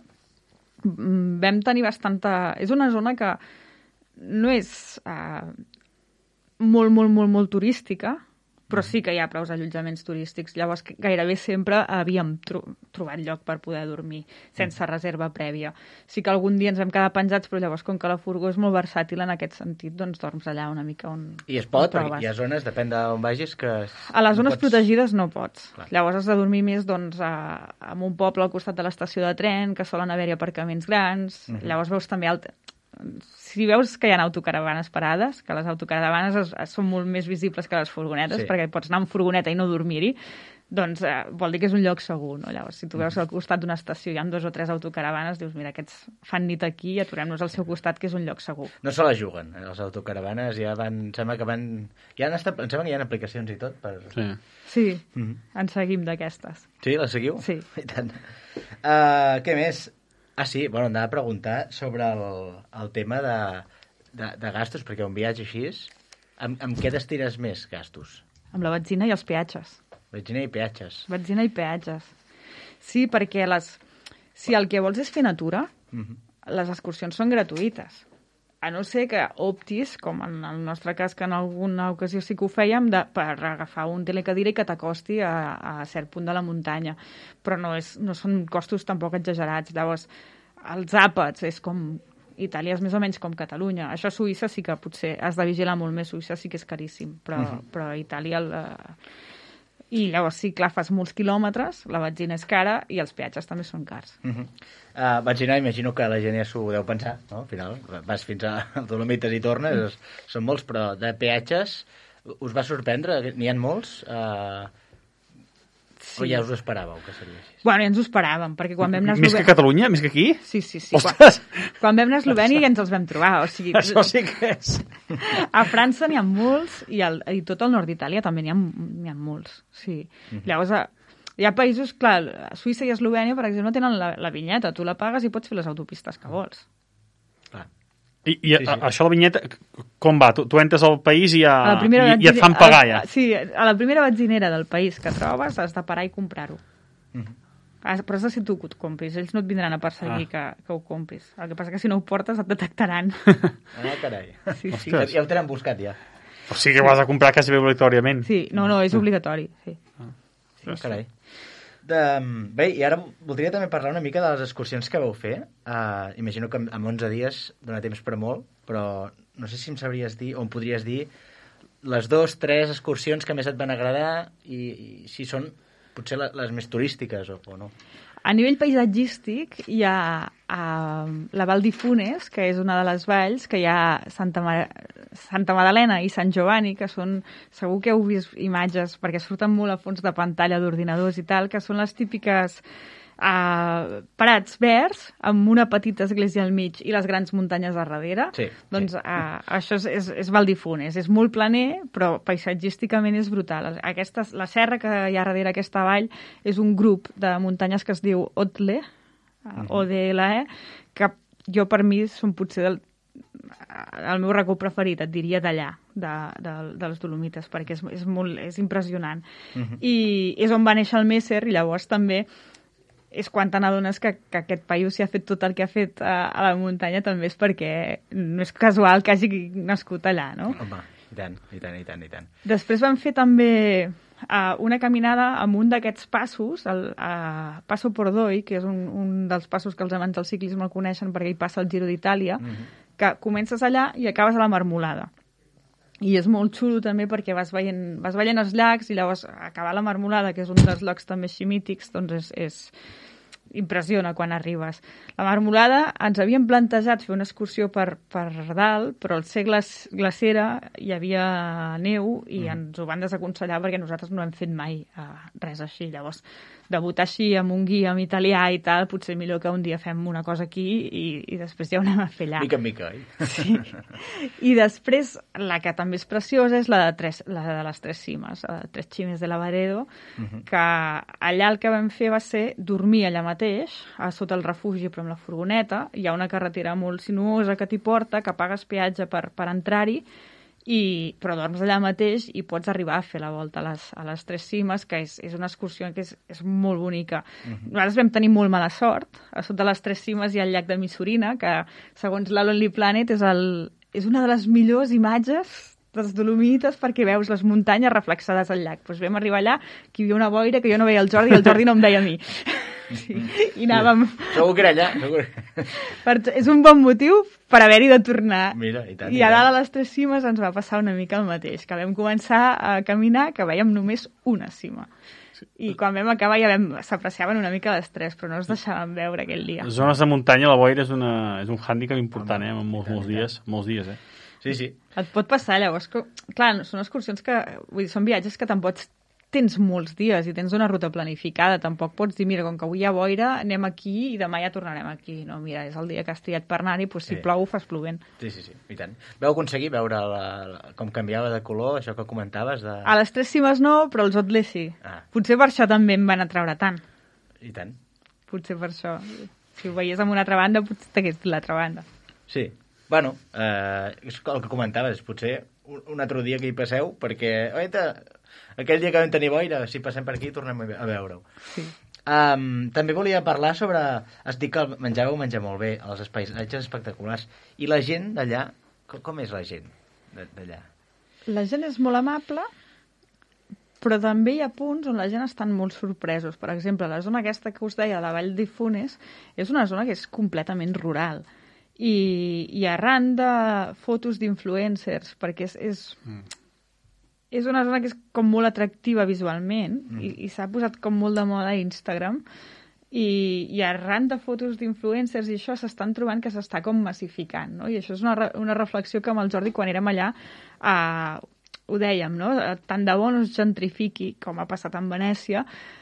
S8: vam tenir bastanta... És una zona que no és uh, molt, molt, molt, molt turística, però sí que hi ha prou allotjaments turístics. Llavors, gairebé sempre havíem tro trobat lloc per poder dormir, sense reserva prèvia. Sí que algun dia ens vam quedar penjats, però llavors, com que la furgó és molt versàtil en aquest sentit, doncs dorms allà una mica on
S7: I es pot, perquè hi ha zones, depèn d'on vagis, que...
S8: A les zones
S7: no pots...
S8: protegides no pots.
S7: Clar.
S8: Llavors has de dormir més doncs, a, a un poble al costat de l'estació de tren, que solen haver-hi aparcaments grans. Uh-huh. Llavors veus també... El... Si veus que hi ha autocaravanes parades, que les autocaravanes es, es, són molt més visibles que les furgonetes, sí. perquè pots anar amb furgoneta i no dormir-hi, doncs eh, vol dir que és un lloc segur, no? Llavors, si tu veus al costat d'una estació hi ha dos o tres autocaravanes, dius, mira, aquests fan nit aquí i aturem-nos al seu costat, que és un lloc segur.
S7: No se la juguen, eh? Les autocaravanes ja van... Em sembla que van... Ja han estat... Em sembla que hi ha aplicacions i tot per...
S8: Sí, sí mm -hmm. en seguim d'aquestes.
S7: Sí, les seguiu?
S8: Sí.
S7: I tant. Uh, què més? Ah, sí, bueno, anava a preguntar sobre el, el tema de, de, de gastos, perquè un viatge així, amb, amb què destines més gastos?
S8: Amb la benzina i els peatges.
S7: Benzina i peatges.
S8: Benzina i peatges. Sí, perquè les... si el que vols és fer natura, uh -huh. les excursions són gratuïtes. A no ser que optis, com en el nostre cas, que en alguna ocasió sí que ho fèiem, de, per agafar un telecadira i que t'acosti a, a cert punt de la muntanya. Però no, és, no són costos tampoc exagerats. Llavors, els àpats és com... Itàlia és més o menys com Catalunya. Això a Suïssa sí que potser has de vigilar molt més. Suïssa sí que és caríssim, però, uh -huh. però a Itàlia... El, I llavors sí, clar, fas molts quilòmetres, la benzina és cara i els peatges també són cars.
S7: Uh -huh. uh, benzina, imagino que la gent ja s'ho deu pensar, no? Al final, vas fins a Dolomites i tornes, uh -huh. són molts, però de peatges us va sorprendre? N'hi ha molts? Uh, sí. O ja us ho esperàveu que seria així?
S8: Bueno, ja ens ho esperàvem, perquè quan vam anar a
S3: Eslovènia... Més que Catalunya? Més que aquí?
S8: Sí, sí, sí. Quan, quan vam anar a Eslovènia ja ens els vam trobar, o sigui...
S7: Això sí que és...
S8: A França n'hi ha molts, i, el, i tot el nord d'Itàlia també n'hi ha, n'hi ha molts, sí. Uh -huh. Llavors, hi ha països, clar, Suïssa i Eslovènia, per exemple, tenen la, la vinyeta, tu la pagues i pots fer les autopistes que vols.
S7: Clar.
S3: I, i sí, sí. això de la vinyeta, com va? Tu, tu entres al país i, ja,
S8: a
S3: i, i et fan pagar, ja?
S8: A, sí, a la primera benzinera del país que trobes has de parar i comprar-ho. Uh -huh. Però has de ser tu que ho compris. Ells no et vindran a perseguir ah. que, que ho compris. El que passa que si no ho portes et detectaran.
S7: Ah, carai. Sí, sí. Ja, ja ho tenen buscat, ja.
S3: O sigui que ho has de comprar quasi obligatòriament.
S8: Sí, no, no, és obligatori, sí.
S7: Ah. Sí, ah, carai. De, bé, i ara voldria també parlar una mica de les excursions que vau fer. Uh, imagino que amb onze dies dona temps per molt, però no sé si em sabries dir, o em podries dir, les dues, tres excursions que més et van agradar i, i si són potser les més turístiques o, o no.
S8: A nivell paisatgístic hi ha uh, la Val di Funes, que és una de les valls, que hi ha Santa, Ma Santa Madalena i Sant Giovanni, que són, segur que heu vist imatges, perquè surten molt a fons de pantalla d'ordinadors i tal, que són les típiques uh, prats verds amb una petita església al mig i les grans muntanyes a darrere.
S7: Sí,
S8: doncs
S7: sí.
S8: Uh, això és, és, és Val di Funes. És molt planer, però paisatgísticament és brutal. Aquesta, la serra que hi ha darrere aquesta vall és un grup de muntanyes que es diu Otle, uh, O D L E, que jo per mi són potser del, el meu racó preferit, et diria d'allà, de, de, dels Dolomites, perquè és, és, molt, és impressionant. Uh-huh. I és on va néixer el Messer, i llavors també és quan te n'adones que, que aquest paio s'hi ha fet tot el que ha fet a, a la muntanya, també és perquè no és casual que hagi nascut allà, no?
S7: Home, i tant, i tant, i tant, i tant.
S8: Després vam fer també uh, una caminada amb un d'aquests passos, el uh, Passo Pordoi, que és un, un dels passos que els amants del ciclisme el coneixen perquè hi passa el Giro d'Itàlia, uh-huh. que comences allà i acabes a la Marmolada. I és molt xulo també perquè vas veient, vas veient els llacs i llavors acabar a la Marmolada, que és un dels llocs també així mítics, doncs és, és impressiona quan arribes. La Marmolada ens havíem plantejat fer una excursió per, per dalt, però al ser glacera hi havia neu i mm. ens ho van desaconsellar perquè nosaltres no hem fet mai uh, res així. Llavors, debutar així amb un guia en italià i tal, potser millor que un dia fem una cosa aquí i, i després ja ho anem a fer allà.
S7: Mica en mica, oi?
S8: Sí. I després, la que també és preciosa és la de, tres, la de les Tres Cimes, la de Tres Cimes de Lavaredo, uh-huh. que allà el que vam fer va ser dormir allà mateix, a sota el refugi, però amb la furgoneta. Hi ha una carretera molt sinuosa que t'hi porta, que pagues peatge per, per entrar-hi, i, però dorms allà mateix i pots arribar a fer la volta a les, a les Tres Cimes, que és, és una excursió que és, és molt bonica. Uh-huh. Nosaltres vam tenir molt mala sort. A sota les Tres Cimes hi ha el llac de Misurina, que segons la Lonely Planet és, el, és una de les millors imatges dels Dolomites perquè veus les muntanyes reflexades al llac. Doncs vam arribar allà, que hi havia una boira que jo no veia el Jordi i el Jordi no em veia a mi. Sí. I anàvem...
S7: Segur que era allà. Segur...
S8: Per, és un bon motiu per haver-hi de tornar.
S7: Mira, i tant,
S8: I a dalt a les Tres Cimes ens va passar una mica el mateix, que vam començar a caminar que veiem només una cima. I quan vam acabar ja vam, s'apreciaven una mica les tres, però no es deixaven veure aquell dia.
S3: Les zones de muntanya, la boira és, una, és un hàndicap important, eh? En molts, molts dies, molts dies, eh?
S7: Sí, sí.
S8: Et pot passar, llavors, que, clar, són excursions que, vull dir, són viatges que te'n pots, tens molts dies i tens una ruta planificada, tampoc pots dir, mira, com que avui hi ha boira, anem aquí i demà ja tornarem aquí. No, mira, és el dia que has triat per anar-hi, doncs si sí. plou, fas plovent.
S7: Sí, sí, sí, i tant. Vau aconseguir veure la, la, com canviava de color, això que comentaves? De...
S8: A les Tres Cimes no, però els Otlers sí. Ah. Potser per això també em van atreure tant.
S7: I tant.
S8: Potser per això. Si ho veies amb una altra banda, potser t'hagués dit l'altra banda.
S7: Sí. Bueno, eh, és el que comentaves, potser un, un altre dia que hi passeu, perquè, oita, aquell dia que vam tenir boira, si passem per aquí tornem a veure-ho. Sí. Um, també volia parlar sobre... Has dit que menjàveu menjar molt bé, els paisatges espectaculars. I la gent d'allà, com, com és la gent d'allà?
S8: La gent és molt amable, però també hi ha punts on la gent estan molt sorpresos. Per exemple, la zona aquesta que us deia, la Vall de Funes, és una zona que és completament rural. I, i arran de fotos d'influencers, perquè és, és, mm. és una zona que és com molt atractiva visualment mm. i, i s'ha posat com molt de moda a Instagram i, i arran de fotos d'influencers i això s'estan trobant que s'està com massificant, no? I això és una, una reflexió que amb el Jordi quan érem allà eh, ho dèiem, no? Tant de bo no es gentrifiqui com ha passat en Venècia,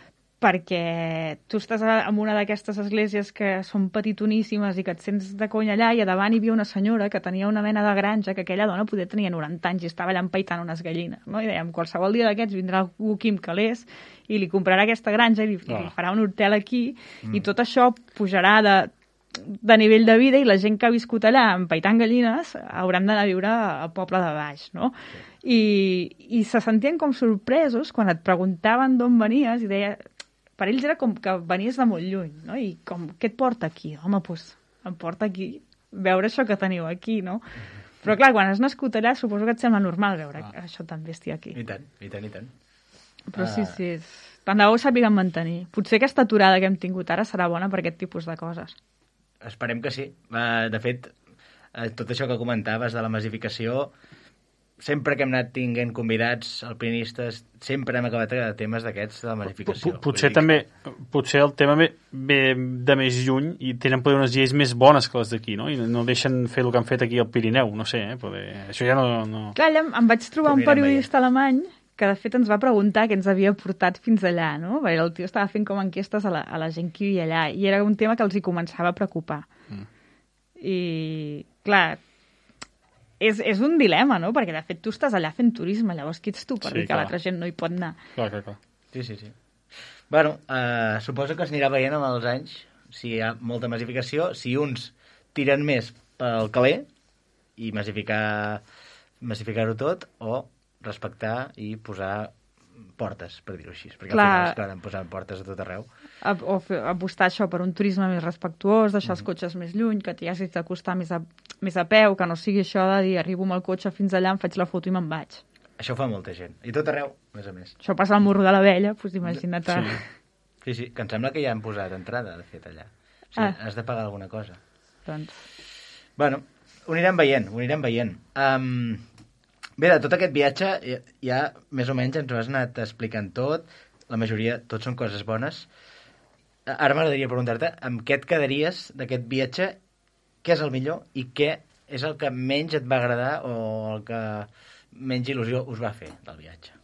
S8: perquè tu estàs en una d'aquestes esglésies que són petitoníssimes i que et sents de conya allà i a davant hi havia una senyora que tenia una mena de granja que aquella dona podia tenir noranta anys i estava allà empaitant unes gallines, no? I dèiem, qualsevol dia d'aquests vindrà algú aquí amb calés i li comprarà aquesta granja i li, oh. li farà un hotel aquí mm. i tot això pujarà de, de nivell de vida i la gent que ha viscut allà empaitant gallines hauran d'anar a viure al poble de baix, no? Sí. I, i se sentien com sorpresos quan et preguntaven d'on venies i deia... Per ells era com que venies de molt lluny, no? I com, què et porta aquí? Home, doncs, em porta aquí veure això que teniu aquí, no? Però clar, quan has nascut allà, suposo que et sembla normal veure ah. que això també estigui aquí.
S7: I tant, i tant, i tant.
S8: Però sí, sí, és... tant de bo ho sàpiguen mantenir. Potser aquesta aturada que hem tingut ara serà bona per aquest tipus de coses.
S7: Esperem que sí. De fet, tot això que comentaves de la massificació... Sempre que hem anat tinguent convidats alpinistes, sempre hem acabat a temes d'aquests de la massificació.
S3: Potser també, potser el tema ve, ve de més lluny i tenen poder unes lleis més bones que les d'aquí, no? I no deixen fer el que han fet aquí al Pirineu, no sé, eh? Poder... Això ja no... no...
S8: Clar, allà em vaig trobar un periodista alemany que de fet ens va preguntar què ens havia portat fins allà, no? Perquè el tio estava fent com enquestes a la, a la gent que hi havia allà i era un tema que els hi començava a preocupar. Mm. I, clar... És, és un dilema, no? Perquè, de fet, tu estàs allà fent turisme, llavors qui ets tu per sí, dir que l'altra gent no hi pot anar?
S3: Clar, clar, clar.
S7: Sí, sí, sí. Bueno, eh, suposo que es anirà veient amb els anys si hi ha molta massificació, si uns tiren més pel caler i massificar massificar-ho tot, o respectar i posar portes, per dir-ho així, perquè
S8: Clar.
S7: al final es quedaran posant portes a tot arreu.
S8: A, o fer, apostar això per un turisme més respectuós, deixar els cotxes més lluny, que t'hi hagis d'acostar més, a, més a peu, que no sigui això de dir arribo amb el cotxe fins allà, em faig la foto i me'n vaig.
S7: Això ho fa molta gent, i tot arreu, a més a més.
S8: Això passa al Morro de la Vella, doncs imagina't.
S7: Sí. sí, sí, que em sembla que ja han posat entrada, de fet, allà. O sigui,
S8: Ah.
S7: has de pagar alguna cosa.
S8: Doncs...
S7: Bueno, ho anirem veient, ho anirem veient. Um, bé, de tot aquest viatge, ja, ja més o menys ens ho has anat explicant tot, la majoria, tot són coses bones. Ara m'agradaria preguntar-te, amb què et quedaries d'aquest viatge, què és el millor i què és el que menys et va agradar o el que menys il·lusió us va fer del viatge?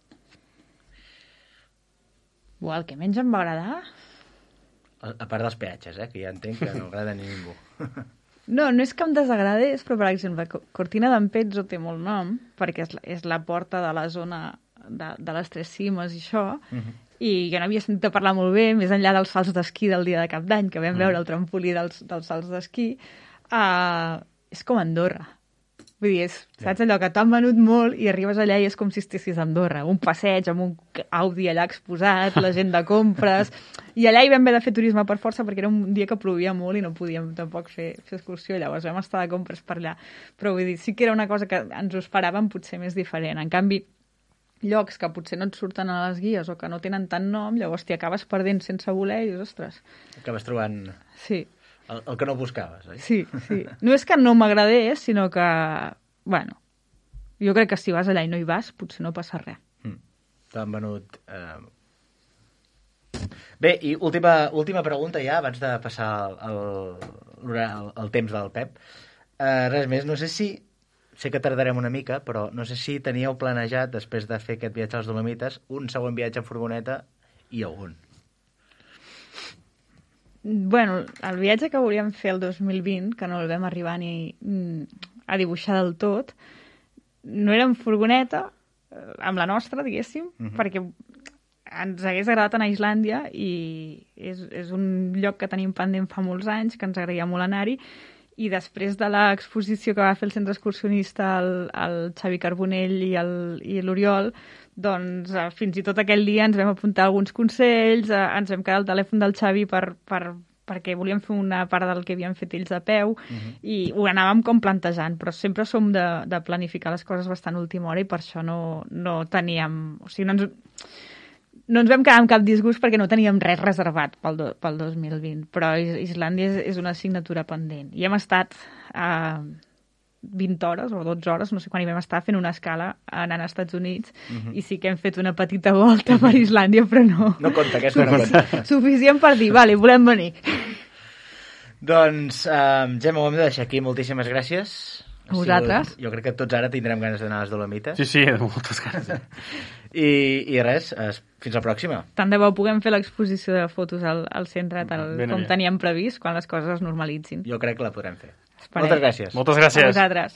S8: Uau, el que menys em va agradar...
S7: A, a part dels peatges, eh, que ja entenc que no agrada a ningú.
S8: No, no és que em desagradés, però, per exemple, Co- Cortina d'Ampezzo té molt nom, perquè és la, és la porta de la zona de, de les Tres Cimes i això,
S7: Mhm.
S8: i jo n'havia sentit a parlar molt bé, més enllà dels salts d'esquí del dia de Cap d'Any, que vam
S7: Mm.
S8: veure el trampolí dels, dels salts d'esquí, uh, és com Andorra. Vull dir, és, saps allò que t'han venut molt i arribes allà i és com si estessis a Andorra. Un passeig amb un Audi allà exposat, la gent de compres... I allà hi vam haver de fer turisme per força perquè era un dia que plovia molt i no podíem tampoc fer, fer excursió. Llavors vam estar de compres per allà. Però vull dir, sí que era una cosa que ens ho esperàvem potser més diferent. En canvi, llocs que potser no et surten a les guies o que no tenen tant nom, llavors t'hi acabes perdent sense voler i dius, ostres...
S7: Acabes trobant
S8: Sí.
S7: el, el que no buscaves, oi?
S8: Sí, sí. No és que no m'agradés, sinó que, bueno, jo crec que si vas allà i no hi vas, potser no passa res.
S7: Mm. T'han venut... Eh... Bé, i última, última pregunta ja, abans de passar el, el, el, el temps del Pep. Eh, res més, no sé si... Sé que tardarem una mica, però no sé si teníeu planejat, després de fer aquest viatge als Dolomites, un següent viatge en furgoneta i a on?
S8: Bueno, el viatge que volíem fer el dos mil vint, que no el vam arribar ni mm, a dibuixar del tot, no era en furgoneta, eh, amb la nostra, diguéssim,
S7: Mhm.
S8: perquè ens hagués agradat anar a Islàndia i és, és un lloc que tenim pendent fa molts anys, que ens agradaria molt anar-hi, i després de l'exposició que va fer el centre excursionista el, el Xavi Carbonell i el- i l'Oriol, doncs eh, fins i tot aquell dia ens vam apuntar alguns consells, eh, ens vam quedar al telèfon del Xavi per, per, perquè volíem fer una part del que havien fet ells a peu,
S7: Mhm.
S8: i ho anàvem com plantejant, però sempre som de, de planificar les coses bastant a última hora i per això no, no teníem... O sigui, no ens, no ens vam quedar amb cap disgust perquè no teníem res reservat pel, do, pel dos mil vint, però Is- Islàndia és, és una assignatura pendent. I hem estat a vint hores o dotze hores, no sé quan hi vam estar, fent una escala anant als Estats Units,
S7: Mhm.
S8: i sí que hem fet una petita volta per Islàndia, però no...
S7: No compta, aquesta no compta.
S8: Suficient per dir, vale, volem venir.
S7: Doncs, eh, Gemma, ho hem de deixar aquí. Moltíssimes gràcies. Ha
S8: A vosaltres.
S7: sigut- Jo crec que tots ara tindrem ganes d'anar a les Dolomites.
S3: Sí, sí, moltes ganes.
S7: I, I res, eh, fins la pròxima.
S8: Tant de bo puguem fer l'exposició de fotos al, al centre tal
S3: Ben
S8: com
S3: aviat.
S8: teníem previst, quan les coses es normalitzin.
S7: Jo crec que la podrem fer.
S8: Esperem.
S7: Moltes gràcies.
S3: Moltes
S8: A
S3: gràcies.
S8: vosaltres.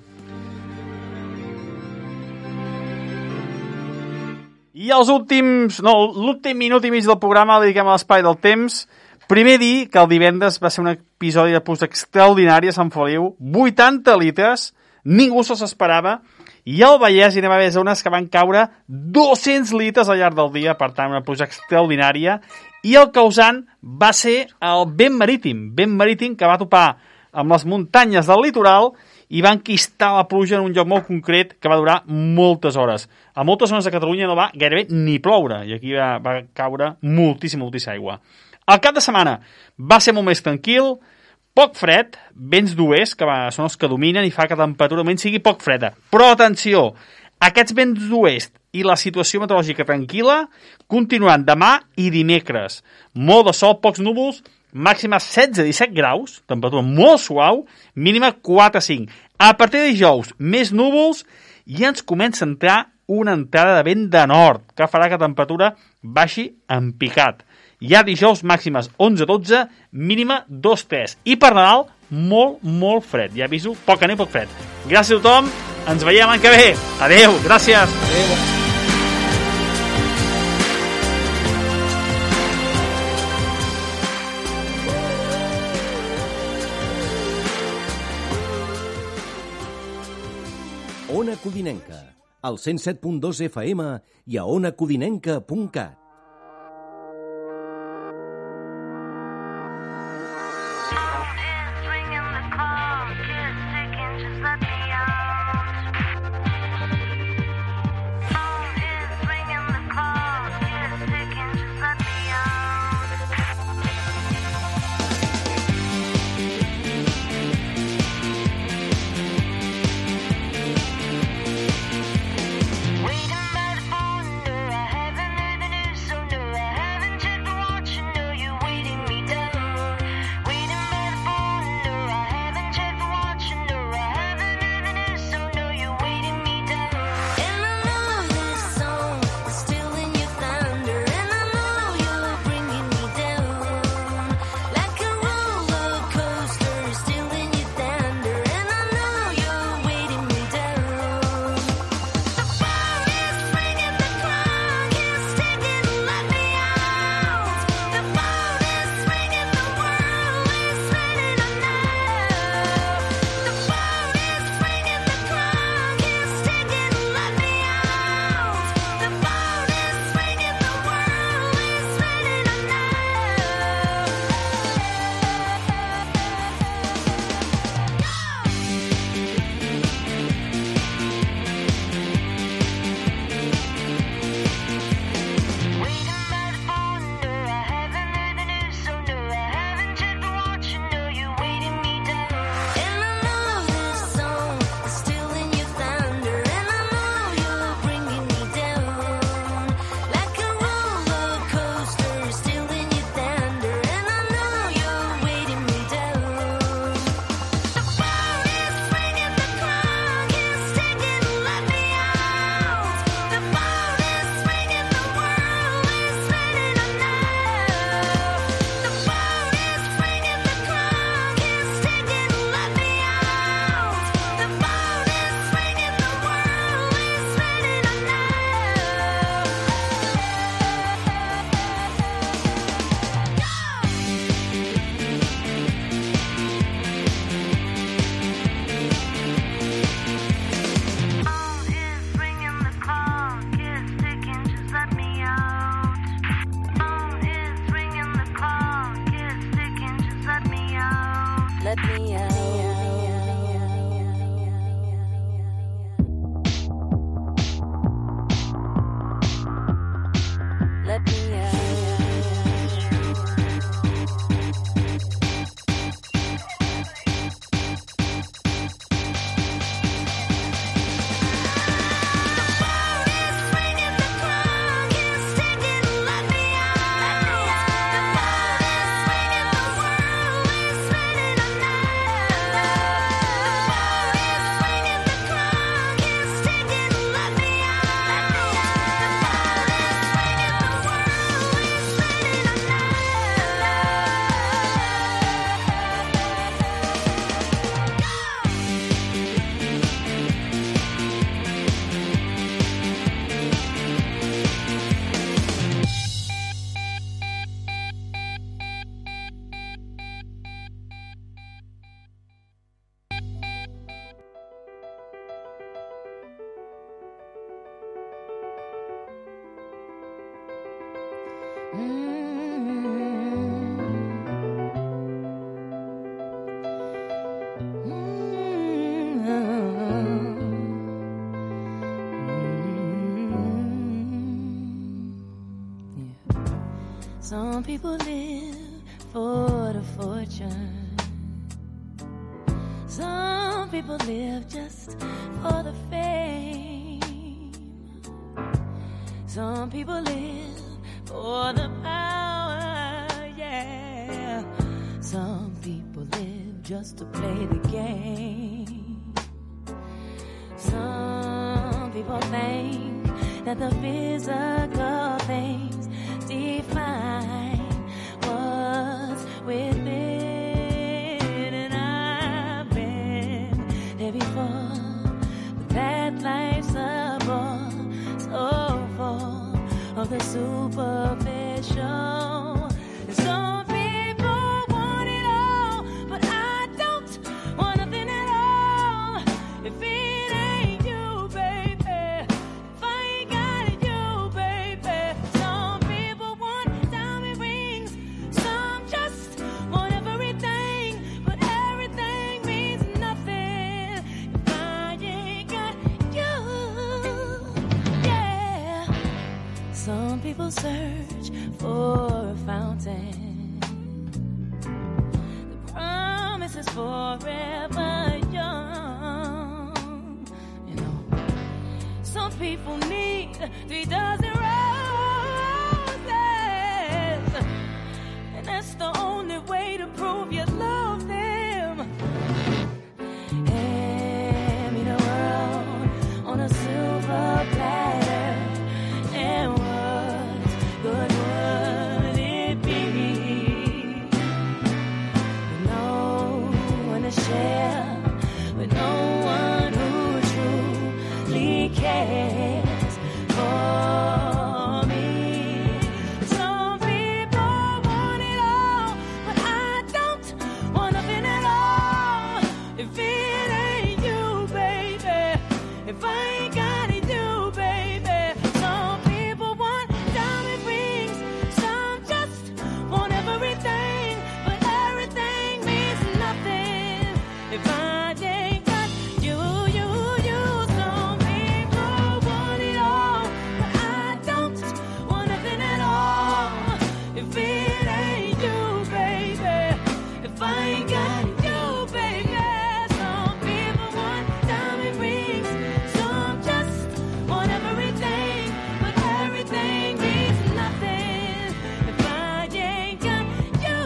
S3: I els últims... No, l'últim minut i mig del programa el dediquem a l'espai del temps. Primer dir que el divendres va ser un episodi de plus extraordinari a Sant Feliu. vuitanta litres, ningú se s'esperava. I al Vallès hi anem a veure zones que van caure dos-cents litres al llarg del dia, per tant, una pluja extraordinària. I el causant va ser el vent marítim, vent marítim que va topar amb les muntanyes del litoral i va enquistar la pluja en un lloc molt concret que va durar moltes hores. A moltes zones de Catalunya no va gairebé ni ploure, i aquí va, va caure moltíssima, moltíssima aigua. El cap de setmana va ser molt més tranquil, poc fred, vents d'oest, que va, són els que dominen i fa que la temperatura almenys sigui poc freda. Però atenció, aquests vents d'oest i la situació meteorològica tranquil·la continuaran demà i dimecres. Molt de sol, pocs núvols, màxima setze a disset graus, temperatura molt suau, mínima quatre a cinc. A partir de dijous, més núvols i ens comença a entrar una entrada de vent de nord, que farà que la temperatura baixi en picat. Hi ha dijous màximes onze a dotze, mínima dos a tres. I per Nadal, molt, molt fred. Ja aviso, poca neu, poc fred. Gràcies a tothom, ens veiem l'any que ve. Adéu, gràcies. Adéu.
S1: Ona Codinenca, al cent set punt dos F M i a ona codinenca punt cat.
S9: Some people live for the fortune. Some people live just for the fame. Some people live for the power, yeah. Some people live just to play the game. Some people think that the physical things define what's within, and I've been there before, but that life's a bore so full of the superficial. And some people want it all, but I don't want nothing at all. If it ain't you, will search for a fountain. The promise is forever young. You know, some people need three dozen roses, and that's the only way to prove you love them. Hand me the world on a silver platter, and what good would it be? No one to share with no one who truly cares for me. Some people want it all, but I don't want nothing at all. If it ain't you, baby, if I ain't got it, you, baby. Some people want diamond rings, some just want everything, but everything means nothing if I ain't got you, you, you. Some people want it all, but I don't want nothing at all. If it ain't you, baby, if I ain't got you, baby. Some people want diamond rings, some just want everything, but everything means nothing if I ain't got you.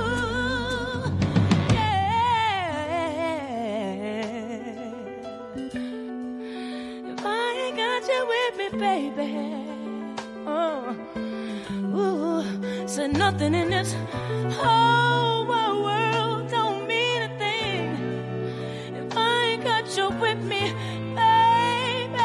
S9: Yeah. If I ain't got you with me, baby. Oh, ooh, so nothing in this whole wide world don't mean a thing if I ain't got you with me, baby.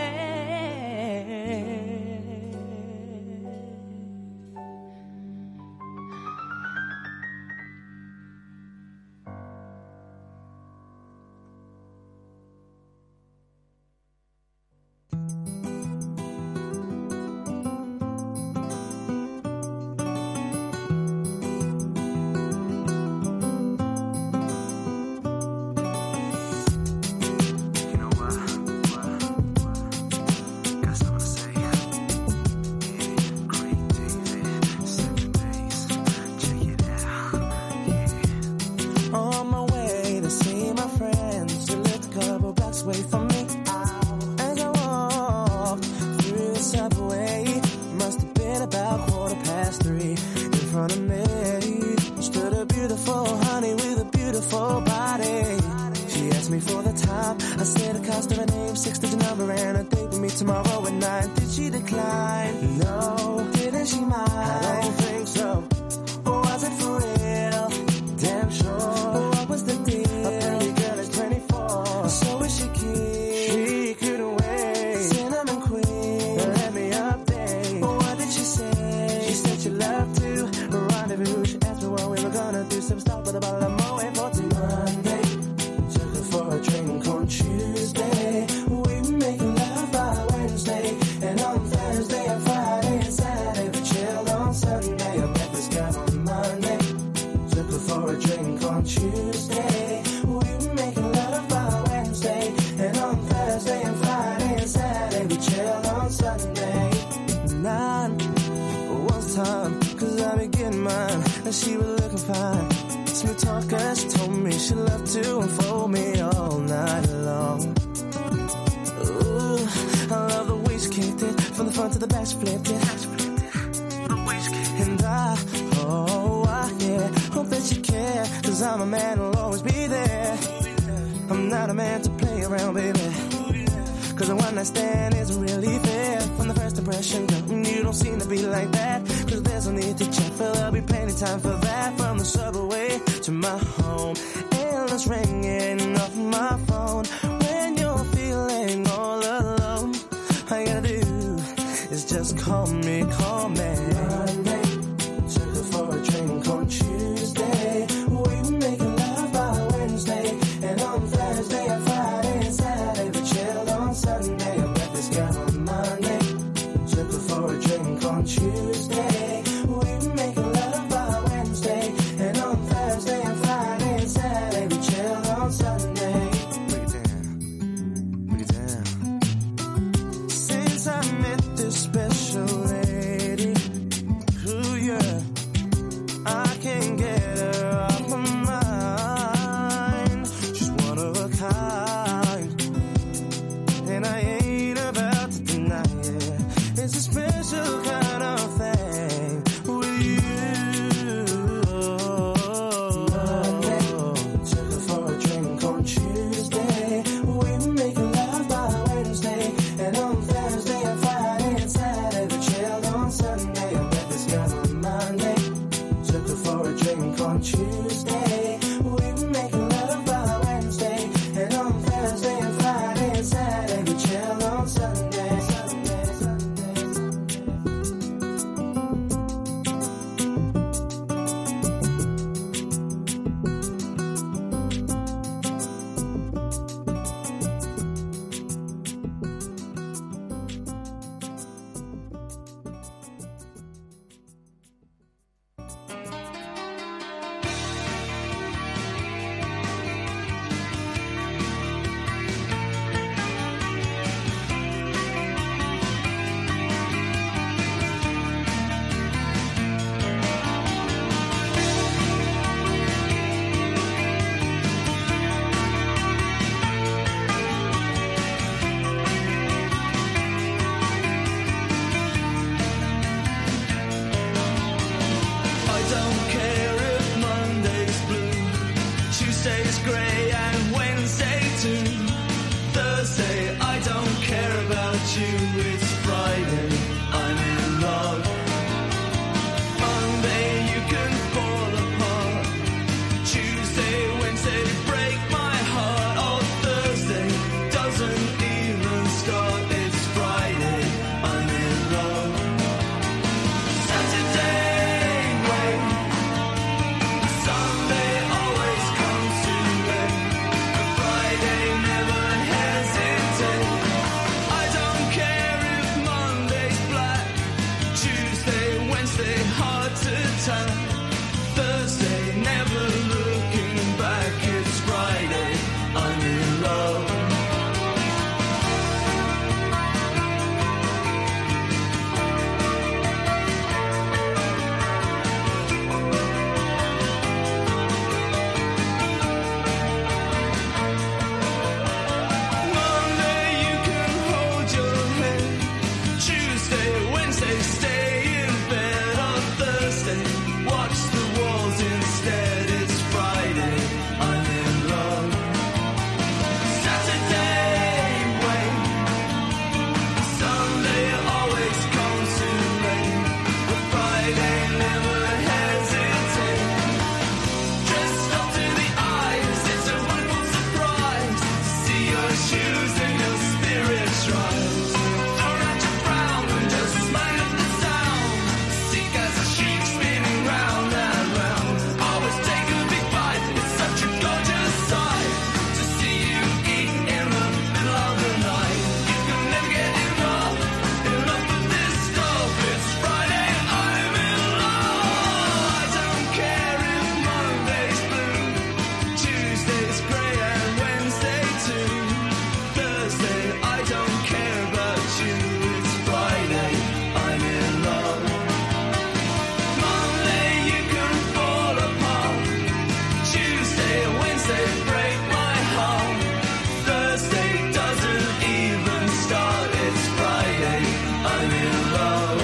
S10: On my way to see my friends who lived a couple blocks away from me. As I walked through the subway, must have been about quarter past three. In front of me stood a beautiful honey with a beautiful body. She asked me for the time. I said the cost of her name, six-digit number, and a date with me tomorrow at nine. Did she decline? No. Didn't she mind? I don't think so. Or was it for real? Damn sure. What was the deal? A pretty girl is twenty-four. So is she keen? She couldn't wait. Cinnamon queen, let me update. What did she say? She said she loved to rendezvous. She asked me what we were gonna do. Some stop with a bottle of Moet for till Monday. Took her for a drink on Tuesday. We were making love by Wednesday. And on Thursday and Friday and Saturday we chilled on Sunday. I met this guy on Monday. Took her for a drink on Tuesday. We were making love by Wednesday. And on Thursday and Friday and Saturday we chilled on Sunday. Nine was time, cause I be getting mine. And she was looking fine. Smooth talker, she told me she loved to unfold me all night long. Ooh, I love the way she kicked it. From the front to the back, she flipped it. And I, oh, I, yeah, hope that you care. Cause I'm a man who'll always be there. I'm not a man to play around, baby. Cause a one night stand isn't really fair. From the first impression, girl, you don't seem to be like that. Cause there's no need to check, for there'll be plenty time for that. From the subway to my home, endless ringing off my phone. When you're feeling all alone, all you gotta do is just call me, call me. Monday, took her for a drink on Tuesday. We were making love by Wednesday. And on Thursday and Friday and Saturday we chilled on Sunday. I met this girl on Monday. Took her for a drink on Tuesday. We were making love by Wednesday. And on Thursday and Friday and Saturday Tuesday's grey and Wednesday too. Thursday, I don't care about you. It's Friday, I'm in love. Monday, you can fall apart. Tuesday, Wednesday, break my heart. Oh, Thursday doesn't even start. It's Friday, I'm in love. Saturday, wait. Sunday always comes too late. But Friday never hesitate. I don't care if Monday's black. Tuesday, Wednesday, hard to tell. Thursday, never looking back. It's Friday, I'm in love. Monday, you can hold your head. Tuesday, Wednesday, stay in bed. On Thursday, watch the walls instead. It's Friday, I'm in love. Saturday, wait. Sunday always comes too late. But Friday never hesitate. Dressed up to the eyes, it's a wonderful surprise. See your shoes and your spirits rise. Throw out your frown and just smile at the sound. Sick as a sheep spinning round and round. Always take a big bite, it's such a gorgeous sight. To see you eat in the middle of the night. You can never get enough, enough of this stuff. It's Friday, I'm in love. I don't care if Monday's blue. Tuesday's grey and Wednesday too. Thursday, I don't care about you. It's Friday, I'm in love. Monday, you can fall apart. Tuesday, Wednesday, break my heart. Thursday doesn't even start. It's Friday, I'm in love.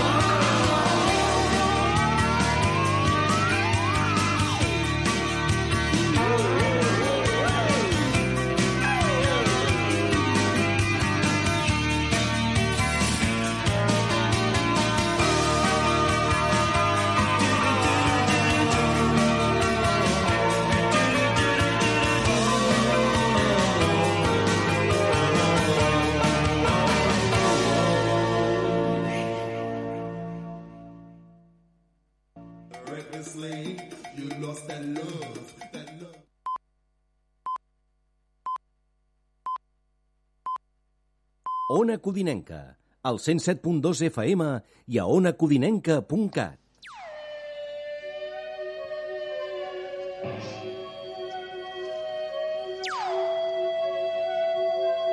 S11: Recklessly, you lost that love, that love.
S1: Ona Codinenca, al cent set punt dos F M i a ona codinenca punt cat.